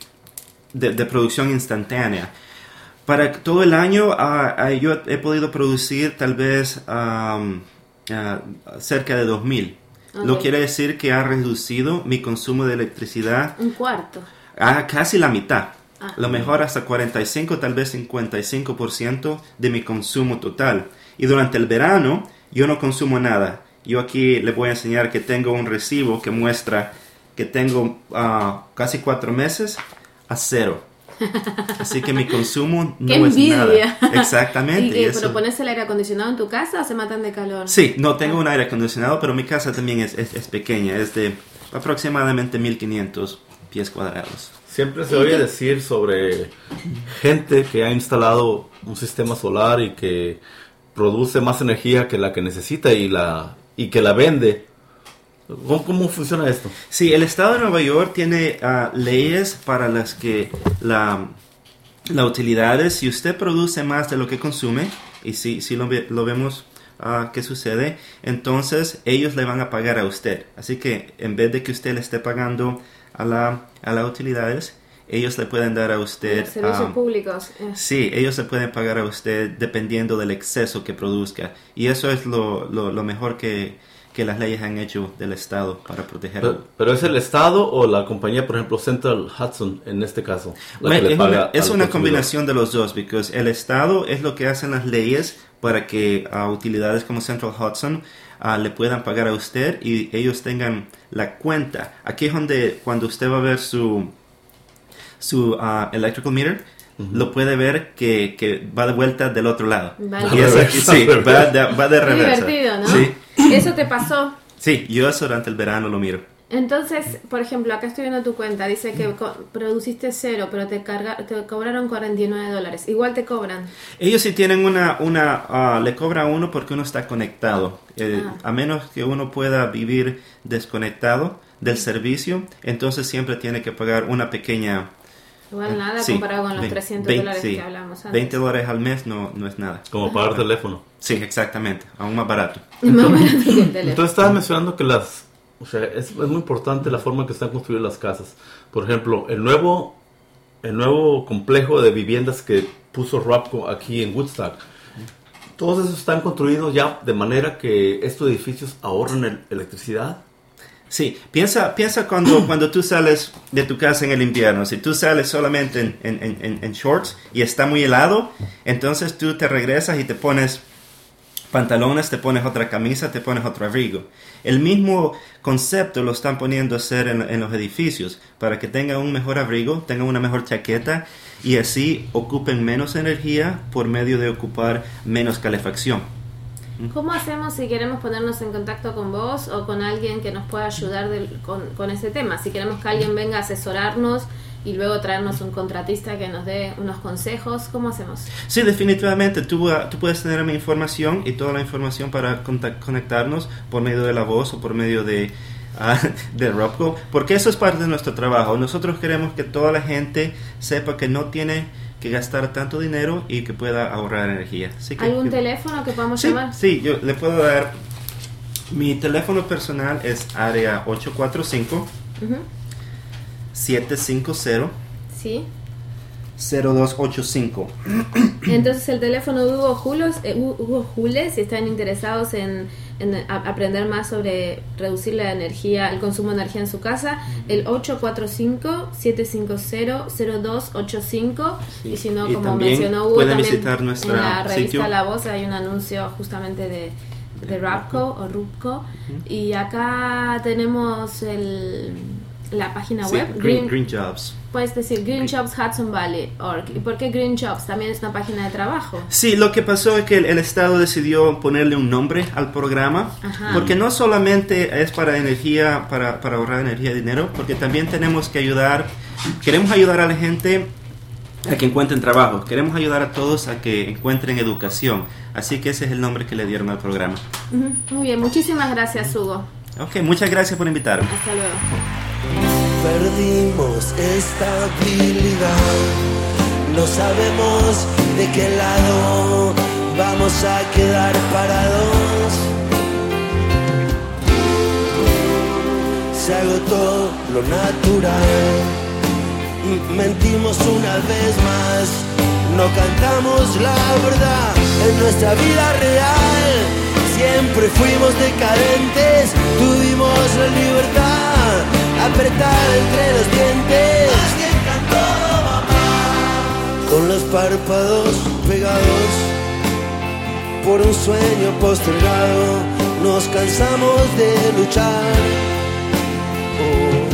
de, de producción instantánea. Para todo el año ah, ah, yo he podido producir tal vez am, ah, cerca de dos mil. Lo Ok. quiere decir que ha reducido mi consumo de electricidad Un cuarto. a casi la mitad. Ah. Lo mejor hasta cuarenta y cinco, tal vez cincuenta y cinco por ciento de mi consumo total. Y durante el verano yo no consumo nada. Yo aquí les voy a enseñar que tengo un recibo que muestra que tengo ah, casi cuatro meses a cero. Así que mi consumo no ¡Qué es envidia! nada. Exactamente. ¿Y qué, y eso- pero pones el aire acondicionado en tu casa o se matan de calor? Sí, no tengo un aire acondicionado, pero mi casa también es, es, es pequeña. Es de aproximadamente mil quinientos pies cuadrados. Siempre se oye decir sobre gente que ha instalado un sistema solar y que produce más energía que la que necesita y la y que la vende. ¿Cómo, cómo funciona esto? Sí, el estado de Nueva York tiene ah, leyes para las que la, la utilidad es, si usted produce más de lo que consume, y si, si lo, ve- lo vemos ah, que sucede, entonces ellos le van a pagar a usted. Así que en vez de que usted le esté pagando a la a las utilidades, ellos le pueden dar a usted... Los servicios ah, públicos. eh. Sí, ellos se pueden pagar a usted dependiendo del exceso que produzca. Y eso es lo, lo, lo mejor que, que las leyes han hecho del Estado para proteger. Pero, pero ¿es el Estado o la compañía, por ejemplo, Central Hudson, en este caso? La que Bueno, le es paga una, al es una consumidor? combinación de los dos, porque el Estado es lo que hacen las leyes para que a utilidades como Central Hudson ah, le puedan pagar a usted y ellos tengan la cuenta. Aquí es donde cuando usted va a ver su, su ah, electrical meter, lo puede ver que, que va de vuelta del otro lado. Vale. Y es aquí, sí, Al va de, va de Qué reversa. divertido, ¿no? Sí, Eso te pasó. sí, yo eso durante el verano lo miro. Entonces, por ejemplo, acá estoy viendo tu cuenta, dice que co- produciste cero, pero te carga, te cobraron cuarenta y nueve dólares. Igual te cobran. Ellos sí tienen una, una ah, le cobra a uno porque uno está conectado. Eh, Ah. A menos que uno pueda vivir desconectado del servicio, entonces siempre tiene que pagar una pequeña... Igual nada sí, comparado con los veinte, trescientos dólares sí, que hablamos antes. veinte dólares al mes no, no es nada. Como pagar teléfono. Sí, exactamente, aún más barato. Más barato que el teléfono. Entonces estabas mencionando que las, o sea, es, es muy importante la forma en que están construidas las casas. Por ejemplo, el nuevo, el nuevo complejo de viviendas que puso Rapco aquí en Woodstock, todos esos están construidos ya de manera que estos edificios ahorran el- electricidad. Sí, piensa, piensa cuando, cuando tú sales de tu casa en el invierno. Si tú sales solamente en, en, en, en shorts y está muy helado, entonces tú te regresas y te pones pantalones, te pones otra camisa, te pones otro abrigo. El mismo concepto lo están poniendo a hacer en, en los edificios para que tengan un mejor abrigo, tengan una mejor chaqueta y así ocupen menos energía por medio de ocupar menos calefacción. ¿Cómo hacemos si queremos ponernos en contacto con vos o con alguien que nos pueda ayudar del, con, con ese tema? Si queremos que alguien venga a asesorarnos y luego traernos un contratista que nos dé unos consejos, ¿cómo hacemos? Sí, definitivamente. Tú, uh, tú puedes tener mi información y toda la información para contact- conectarnos por medio de la voz o por medio de, uh, de Robco, porque eso es parte de nuestro trabajo. Nosotros queremos que toda la gente sepa que no tiene que gastar tanto dinero y que pueda ahorrar energía. Así que, ¿Algún que, teléfono que podamos sí, llamar? Sí, yo le puedo dar. Mi teléfono personal es área ocho cuatro cinco, Uh-huh. siete cinco cero, Sí. cero dos ocho cinco. Entonces el teléfono de Hugo Jules, eh, Hugo Jules, si están interesados en, en a- aprender más sobre reducir la energía, el consumo de energía en su casa, el ocho cuatro cinco, siete cinco cero, cero dos ocho cinco. Sí. Y si no, Y como también mencionó Hugo, pueden también visitar nuestra en la revista sitio. La Voz hay un anuncio justamente de, de Rapco o Rupco. Y acá tenemos el, la página Sí, web, Green, Green Jobs. puedes decir Green Jobs Hudson Valley org. ¿Y por qué Green Jobs? También es una página de trabajo. Sí, lo que pasó es que el, el Estado decidió ponerle un nombre al programa, Ajá. porque no solamente es para energía, para, para ahorrar energía y dinero, porque también tenemos que ayudar, queremos ayudar a la gente a que encuentren trabajo, queremos ayudar a todos a que encuentren educación, así que ese es el nombre que le dieron al programa. Ujú. Muy bien, muchísimas gracias, Hugo. Ok, muchas gracias por invitarme. Hasta luego. Perdimos estabilidad, no sabemos de qué lado vamos a quedar parados. Se agotó lo natural, M- mentimos una vez más, no cantamos la verdad en nuestra vida real. Siempre fuimos decadentes, tuvimos la libertad apretada entre los dientes. Alguien cantó mamá, con los párpados pegados por un sueño postergado. Nos cansamos de luchar. Oh.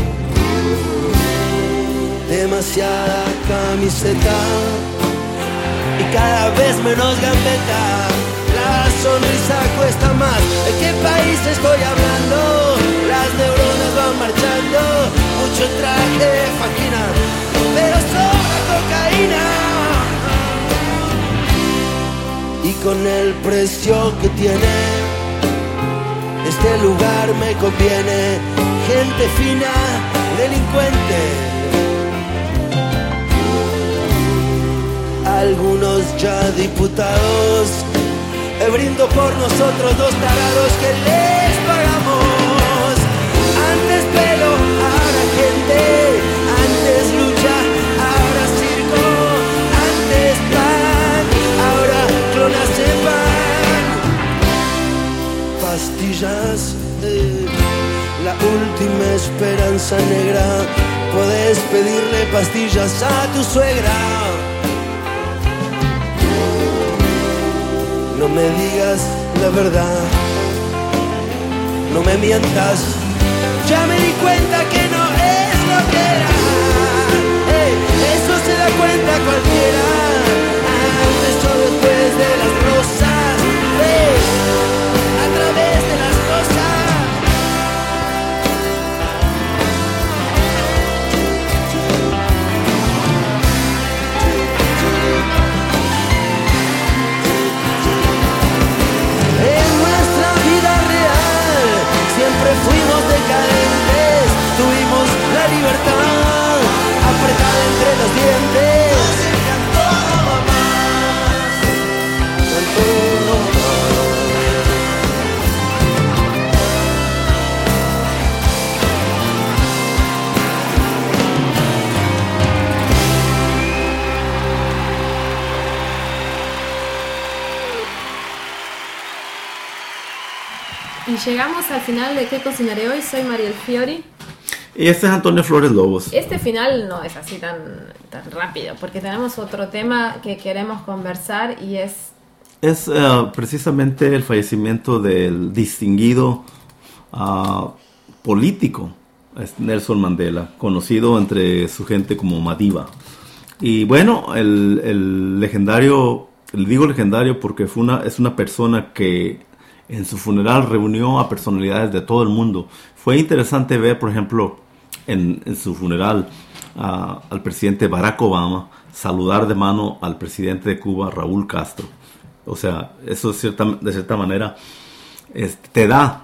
Demasiada camiseta y cada vez menos gambeta. La sonrisa cuesta más. ¿De qué país estoy hablando? Las neuronas van marchando. Mucho traje de faquina, pero sobra cocaína. Y con el precio que tiene este lugar me conviene. Gente fina, delincuente. Algunos ya diputados. Brindo por nosotros dos tarados que les pagamos. Antes pelo, ahora gente. Antes lucha, ahora circo. Antes pan, ahora clonas de pan. Pastillas, eh, la última esperanza negra. Puedes pedirle pastillas a tu suegra. No me digas la verdad, no me mientas. Ya me di cuenta que no es lo que era. Hey, eso se da cuenta cualquiera. Antes o después de las rosas. Hey, a través de las cosas. Siempre fuimos decadentes, tuvimos la libertad apretada entre los dientes. Nos encantó mamá, cantó Y llegamos al final de ¿Qué cocinaré hoy? Soy Mariel Fiori. Y este es Antonio Flores Lobos. Este final no es así tan, tan rápido, porque tenemos otro tema que queremos conversar y es... Es uh, precisamente el fallecimiento del distinguido uh, político Nelson Mandela, conocido entre su gente como Madiba. Y bueno, el, el legendario, le digo legendario porque fue una, es una persona que en su funeral reunió a personalidades de todo el mundo. Fue interesante ver, por ejemplo, en, en su funeral uh, al presidente Barack Obama saludar de mano al presidente de Cuba, Raúl Castro. O sea, eso de cierta, de cierta manera este, te da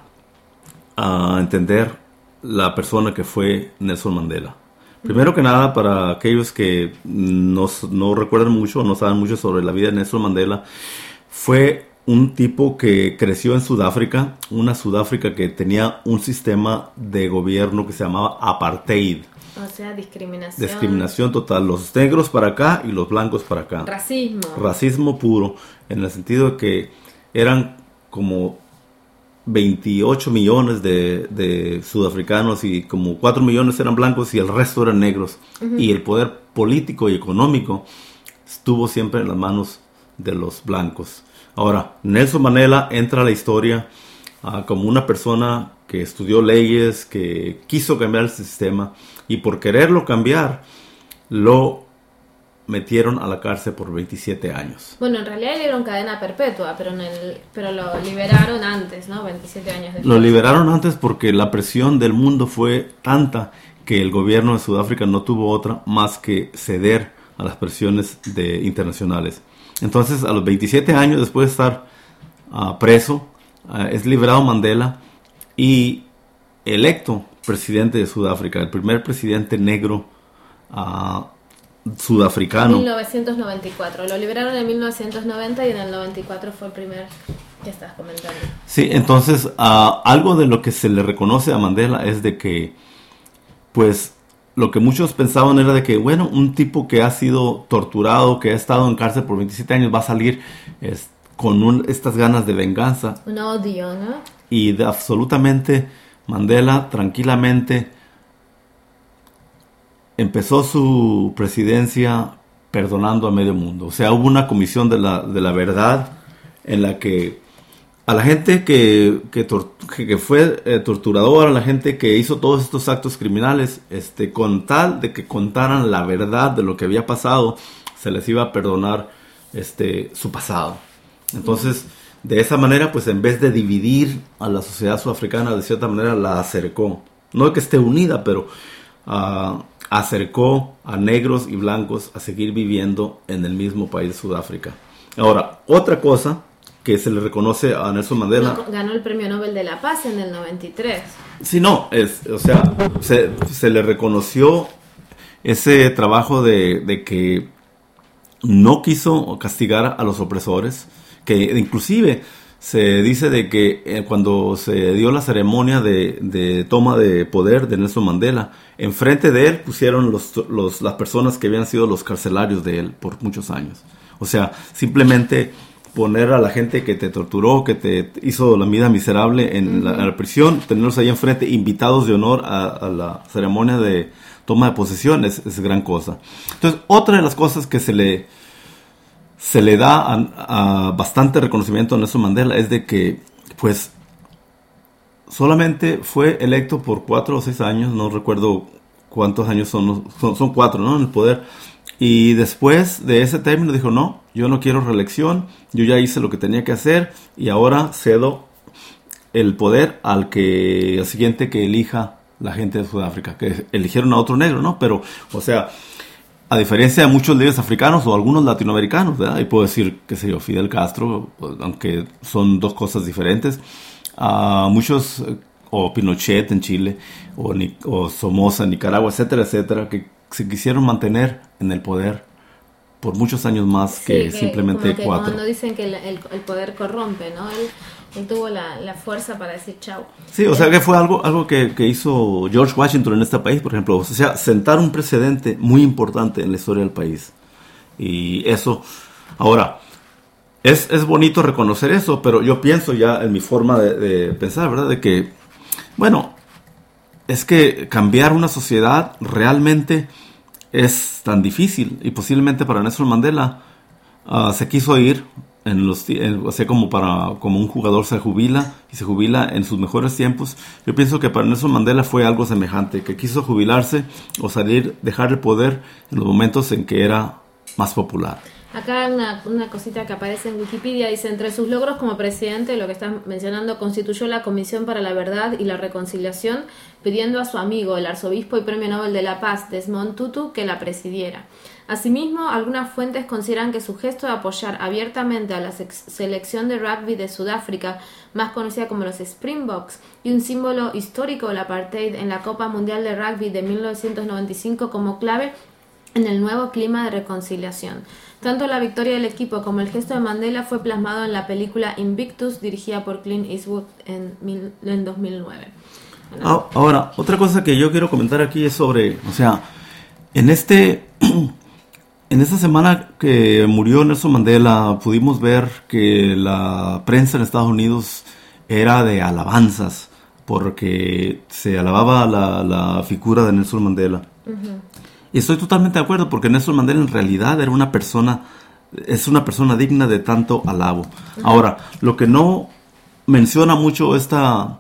a entender la persona que fue Nelson Mandela. Primero que nada, para aquellos que no, no recuerdan mucho, no saben mucho sobre la vida de Nelson Mandela, fue un tipo que creció en Sudáfrica, una Sudáfrica que tenía un sistema de gobierno que se llamaba apartheid. O sea, discriminación. Discriminación total, los negros para acá y los blancos para acá. Racismo. Racismo puro, en el sentido de que eran como veintiocho millones de, de sudafricanos y como cuatro millones eran blancos y el resto eran negros. Uh-huh. Y el poder político y económico estuvo siempre en las manos de los blancos. Ahora, Nelson Mandela entra a la historia uh, como una persona que estudió leyes, que quiso cambiar el sistema y por quererlo cambiar lo metieron a la cárcel por veintisiete años. Bueno, en realidad le dieron cadena perpetua, pero, en el, pero lo liberaron antes, ¿no? veintisiete años después. Lo liberaron antes porque la presión del mundo fue tanta que el gobierno de Sudáfrica no tuvo otra más que ceder a las presiones de, internacionales. Entonces, a los veintisiete años, después de estar uh, preso, uh, es liberado Mandela y electo presidente de Sudáfrica, el primer presidente negro uh, sudafricano. mil novecientos noventa y cuatro. Lo liberaron en mil novecientos noventa y en el noventa y cuatro fue el primer que estás comentando. Sí, entonces uh, algo de lo que se le reconoce a Mandela es de que, pues, lo que muchos pensaban era de que, bueno, un tipo que ha sido torturado, que ha estado en cárcel por veintisiete años, va a salir es, con un, estas ganas de venganza. Un odio, ¿no? Y de, absolutamente Mandela tranquilamente empezó su presidencia perdonando a medio mundo. O sea, hubo una comisión de la, de la verdad en la que a la gente que, que, tor- que fue eh, torturadora, a la gente que hizo todos estos actos criminales, este, con tal de que contaran la verdad de lo que había pasado, se les iba a perdonar este, su pasado. Entonces, de esa manera, pues en vez de dividir a la sociedad sudafricana, de cierta manera la acercó. No que esté unida, pero uh, acercó a negros y blancos a seguir viviendo en el mismo país de Sudáfrica. Ahora, otra cosa que se le reconoce a Nelson Mandela. No, ganó el Premio Nobel de la Paz en el noventa y tres. Sí, no, es, o sea, se, se le reconoció ese trabajo de, de que no quiso castigar a los opresores, que inclusive se dice de que eh, cuando se dio la ceremonia de, de toma de poder de Nelson Mandela, enfrente de él pusieron los, los, las personas que habían sido los carcelarios de él por muchos años. O sea, simplemente poner a la gente que te torturó, que te hizo la vida miserable en, uh-huh. la, en la prisión, tenerlos ahí enfrente, invitados de honor a, a la ceremonia de toma de posesión, es, es gran cosa. Entonces, otra de las cosas que se le se le da a, a bastante reconocimiento a Nelson Mandela es de que, pues, solamente fue electo por cuatro o seis años, no recuerdo cuántos años son, son, son cuatro, ¿no?, en el poder. Y después de ese término dijo, no, yo no quiero reelección, yo ya hice lo que tenía que hacer y ahora cedo el poder al que al siguiente que elija la gente de Sudáfrica, que eligieron a otro negro, ¿no? Pero, o sea, a diferencia de muchos líderes africanos o algunos latinoamericanos, ¿verdad? Y puedo decir, qué sé yo, Fidel Castro, aunque son dos cosas diferentes, a muchos, o Pinochet en Chile, o, o Somoza en Nicaragua, etcétera, etcétera, que se quisieron mantener en el poder por muchos años más sí, que, que simplemente como que cuatro. Cuando dicen que el, el, el poder corrompe, ¿no? Él, él tuvo la, la fuerza para decir chau. Sí, o sea que fue algo, algo que, que hizo George Washington en este país, por ejemplo. O sea, sentar un precedente muy importante en la historia del país. Y eso, ahora, es, es bonito reconocer eso, pero yo pienso ya en mi forma de, de pensar, ¿verdad? De que, bueno, es que cambiar una sociedad realmente es tan difícil y posiblemente para Nelson Mandela uh, se quiso ir en los en, o sea como para como un jugador se jubila y se jubila en sus mejores tiempos. Yo pienso que para Nelson Mandela fue algo semejante, que quiso jubilarse o salir, dejar el poder en los momentos en que era más popular. Acá una, una cosita que aparece en Wikipedia, dice, entre sus logros como presidente, lo que estás mencionando, constituyó la Comisión para la Verdad y la Reconciliación, pidiendo a su amigo, el arzobispo y premio Nobel de la Paz, Desmond Tutu, que la presidiera. Asimismo, algunas fuentes consideran que su gesto de apoyar abiertamente a la selección de rugby de Sudáfrica, más conocida como los Springboks, y un símbolo histórico del apartheid en la Copa Mundial de Rugby de mil novecientos noventa y cinco como clave en el nuevo clima de reconciliación. Tanto la victoria del equipo como el gesto de Mandela fue plasmado en la película Invictus, dirigida por Clint Eastwood en, mil, en dos mil nueve. Bueno. Ahora, otra cosa que yo quiero comentar aquí es sobre, o sea, en este... En esta semana que murió Nelson Mandela, pudimos ver que la prensa en Estados Unidos era de alabanzas, porque se alababa la, la figura de Nelson Mandela. Uh-huh. Y estoy totalmente de acuerdo, porque Nelson Mandela en realidad era una persona, es una persona digna de tanto alabo. Uh-huh. Ahora, lo que no menciona mucho esta...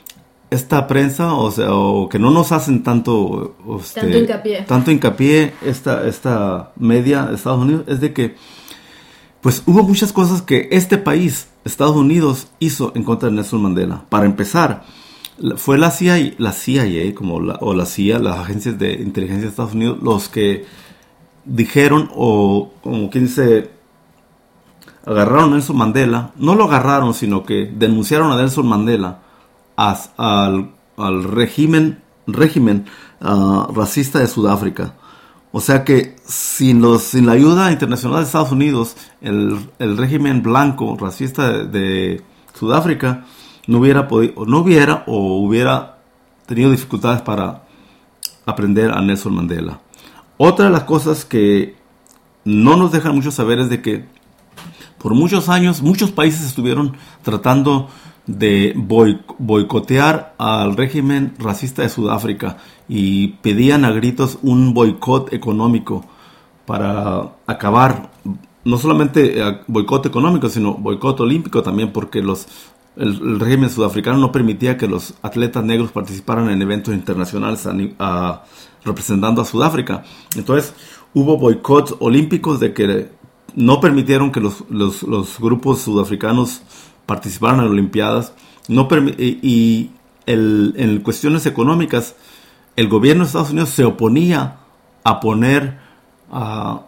esta prensa, o sea, o que no nos hacen tanto este, tanto hincapié, tanto hincapié esta, esta media de Estados Unidos, es de que pues hubo muchas cosas que este país, Estados Unidos, hizo en contra de Nelson Mandela. Para empezar, fue la C I A, la C I A como la, o la C I A, las agencias de inteligencia de Estados Unidos, los que dijeron, o como quien dice, agarraron a Nelson Mandela, no lo agarraron, sino que denunciaron a Nelson Mandela As, al, al régimen, régimen uh, racista de Sudáfrica. O sea que sin, los, sin la ayuda internacional de Estados Unidos, el, el régimen blanco racista de, de Sudáfrica no hubiera podido, no hubiera o hubiera tenido dificultades para aprender a Nelson Mandela. Otra de las cosas que no nos dejan mucho saber es de que por muchos años muchos países estuvieron tratando de boicotear al régimen racista de Sudáfrica y pedían a gritos un boicot económico para acabar, no solamente boicot económico, sino boicot olímpico también, porque los el, el régimen sudafricano no permitía que los atletas negros participaran en eventos internacionales a, a, representando a Sudáfrica. Entonces hubo boicots olímpicos de que no permitieron que los, los, los grupos sudafricanos participaron en Olimpiadas, no permi- y, y el, en cuestiones económicas, el gobierno de Estados Unidos se oponía a poner uh,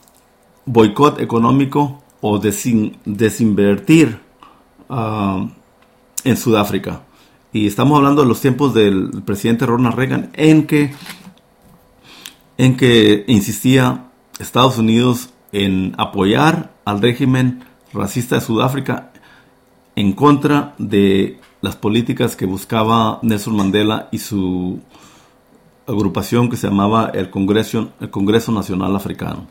boicot económico o desin- desinvertir uh, en Sudáfrica. Y estamos hablando de los tiempos del presidente Ronald Reagan, en que, en que insistía Estados Unidos en apoyar al régimen racista de Sudáfrica en contra de las políticas que buscaba Nelson Mandela y su agrupación que se llamaba el Congreso, el Congreso Nacional Africano.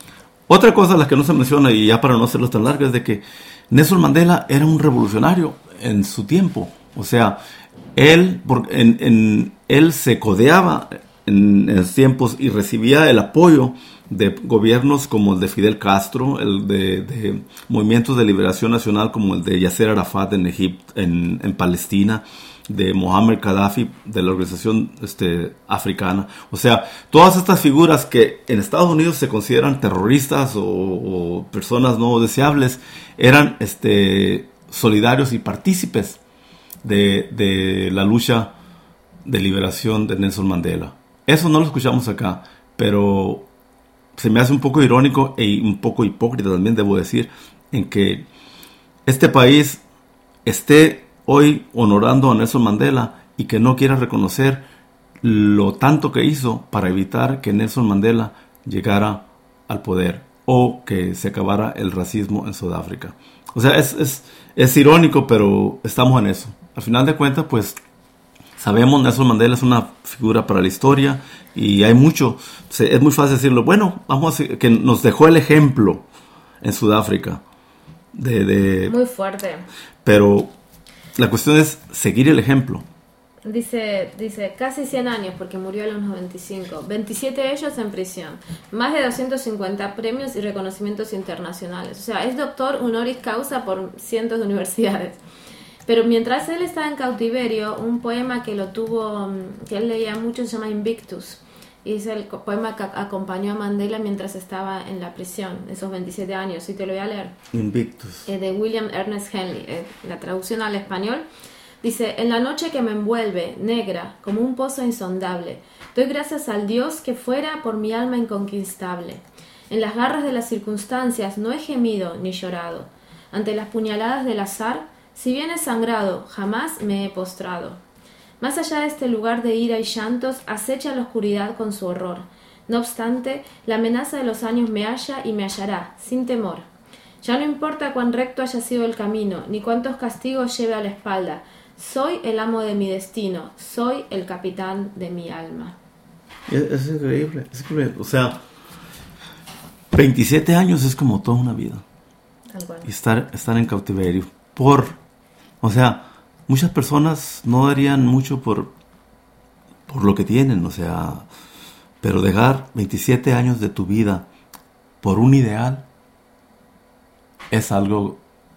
Otra cosa, la que no se menciona, y ya para no hacerlo tan larga, es de que Nelson Mandela era un revolucionario en su tiempo. O sea, él, por, en, en, él se codeaba en, en los tiempos y recibía el apoyo de gobiernos como el de Fidel Castro, el de, de movimientos de liberación nacional como el de Yasser Arafat en Egipto, en, en Palestina, de Mohamed Gaddafi, de la organización este, africana. O sea, todas estas figuras que en Estados Unidos se consideran terroristas o, o personas no deseables, eran este, solidarios y partícipes de, de la lucha de liberación de Nelson Mandela. Eso no lo escuchamos acá, pero se me hace un poco irónico e un poco hipócrita también, debo decir, en que este país esté hoy honorando a Nelson Mandela y que no quiera reconocer lo tanto que hizo para evitar que Nelson Mandela llegara al poder o que se acabara el racismo en Sudáfrica. O sea, es, es, es irónico, pero estamos en eso. Al final de cuentas, pues sabemos, Nelson Mandela es una figura para la historia y hay mucho, es muy fácil decirlo, bueno, vamos a decir que nos dejó el ejemplo en Sudáfrica. De, de, muy fuerte. Pero la cuestión es seguir el ejemplo. Dice, dice, casi cien años porque murió a los noventa y cinco, veintisiete de ellos en prisión, más de doscientos cincuenta premios y reconocimientos internacionales. O sea, es doctor honoris causa por cientos de universidades. Pero mientras él estaba en cautiverio, un poema que lo tuvo, que él leía mucho, se llama Invictus. y es el poema que acompañó a Mandela mientras estaba en la prisión, esos veintisiete años, y te lo voy a leer. Invictus. Eh, de William Ernest Henley, eh, la traducción al español. Dice: en la noche que me envuelve, negra, como un pozo insondable, doy gracias al Dios que fuera por mi alma inconquistable. En las garras de las circunstancias no he gemido ni llorado. Ante las puñaladas del azar, si bien he sangrado, jamás me he postrado. Más allá de este lugar de ira y llantos, acecha la oscuridad con su horror. No obstante, la amenaza de los años me halla y me hallará, sin temor. Ya no importa cuán recto haya sido el camino, ni cuántos castigos lleve a la espalda. Soy el amo de mi destino, soy el capitán de mi alma. Es, es increíble, es increíble. O sea, veintisiete años es como toda una vida. Tal cual. Y estar, estar en cautiverio. Por, o sea, muchas personas no darían mucho por, por lo que tienen, o sea, pero dejar veintisiete años de tu vida por un ideal es algo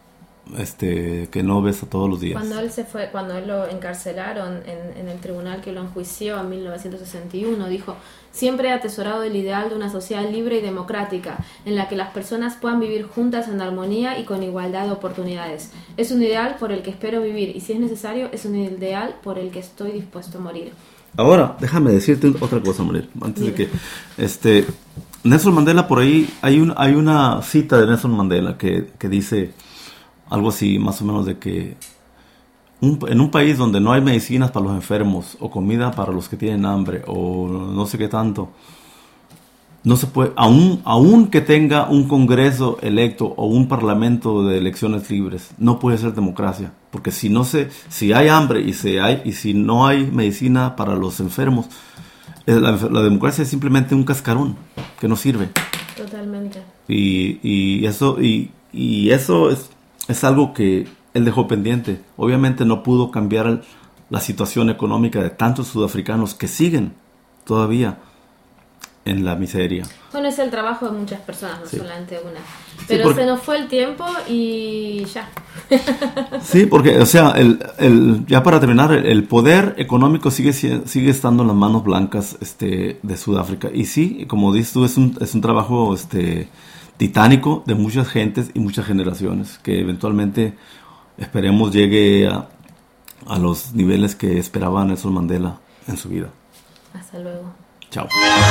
este que no ves a todos los días. Cuando él se fue, cuando él lo encarcelaron en, en el tribunal que lo enjuició en mil novecientos sesenta y uno, dijo: siempre he atesorado el ideal de una sociedad libre y democrática, en la que las personas puedan vivir juntas en armonía y con igualdad de oportunidades. Es un ideal por el que espero vivir, y si es necesario, es un ideal por el que estoy dispuesto a morir. Ahora, déjame decirte otra cosa, Mariel, antes Dime. de que este Nelson Mandela, por ahí hay un, hay una cita de Nelson Mandela que, que dice algo así, más o menos, de que un, en un país donde no hay medicinas para los enfermos, o comida para los que tienen hambre, o no sé qué tanto, no se puede, aún, aún que tenga un congreso electo o un parlamento de elecciones libres, no puede ser democracia, porque si no se, si hay hambre y se hay, y si no hay medicina para los enfermos, la, la democracia es simplemente un cascarón que no sirve. Totalmente. Y, y eso, y, y eso es Es algo que él dejó pendiente. Obviamente no pudo cambiar la situación económica de tantos sudafricanos que siguen todavía en la miseria. Bueno, es el trabajo de muchas personas, no Sí. solamente una. Sí, Pero porque- se nos fue el tiempo y ya. Sí, porque, o sea, el, el, ya para terminar, el, el poder económico sigue sie- sigue estando en las manos blancas este, de Sudáfrica. Y sí, como dices tú, es un, es un trabajo este, titánico de muchas gentes y muchas generaciones, que eventualmente esperemos llegue a, a los niveles que esperaba Nelson Mandela en su vida. Hasta luego. Chao.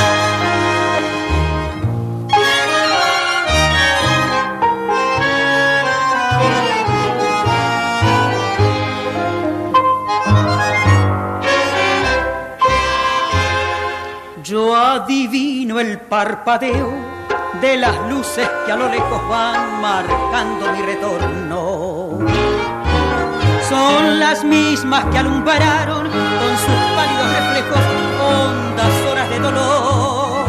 Yo adivino el parpadeo de las luces que a lo lejos van marcando mi retorno. Son las mismas que alumbraron con sus pálidos reflejos hondas horas de dolor.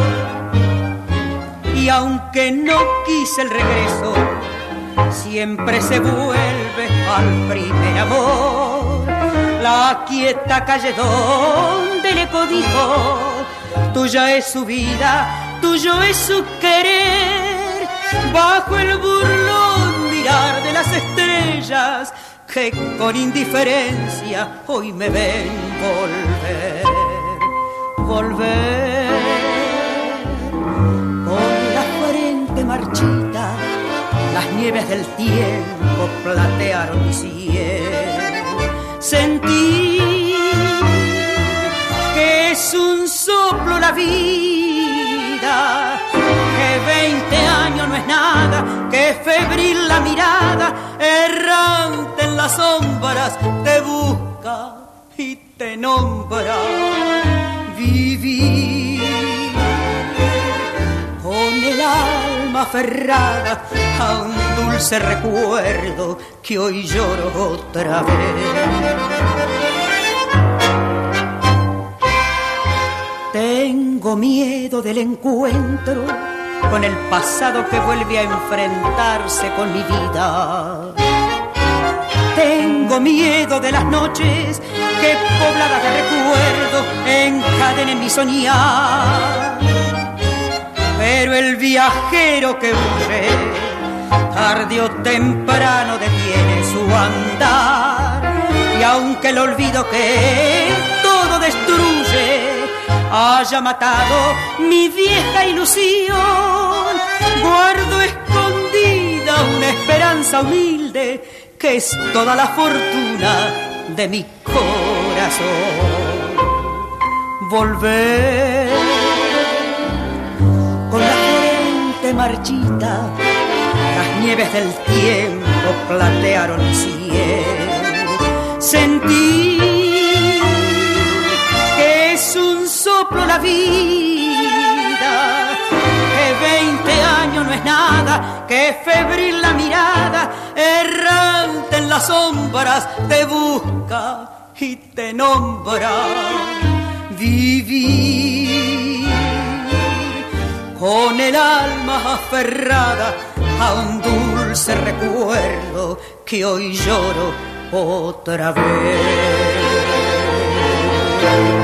Y aunque no quise el regreso, siempre se vuelve al primer amor. La quieta calle donde le codijo, tuya es su vida, tuyo es su querer. Bajo el burlón mirar de las estrellas que con indiferencia hoy me ven volver, volver. Con la frente marchita, las nieves del tiempo platearon mi cielo. Sentí que es un soplo la vida, que veinte años no es nada, que febril la mirada, errante en las sombras, te busca y te nombra. Vivir con el alma aferrada a un dulce recuerdo que hoy lloro otra vez. Tengo miedo del encuentro con el pasado que vuelve a enfrentarse con mi vida. Tengo miedo de las noches que pobladas de recuerdos encadenen mi soñar. Pero el viajero que huye, tarde o temprano detiene su andar. Y aunque el olvido que todo destruye, haya matado mi vieja ilusión. Guardo escondida una esperanza humilde que es toda la fortuna de mi corazón. Volver con la frente marchita, las nieves del tiempo platearon mi cielo. Sentí que es un soplo la vida, que veinte años no es nada, que febril la mirada, errante en las sombras, te busca y te nombra. Vivir con el alma aferrada a un dulce recuerdo que hoy lloro otra vez.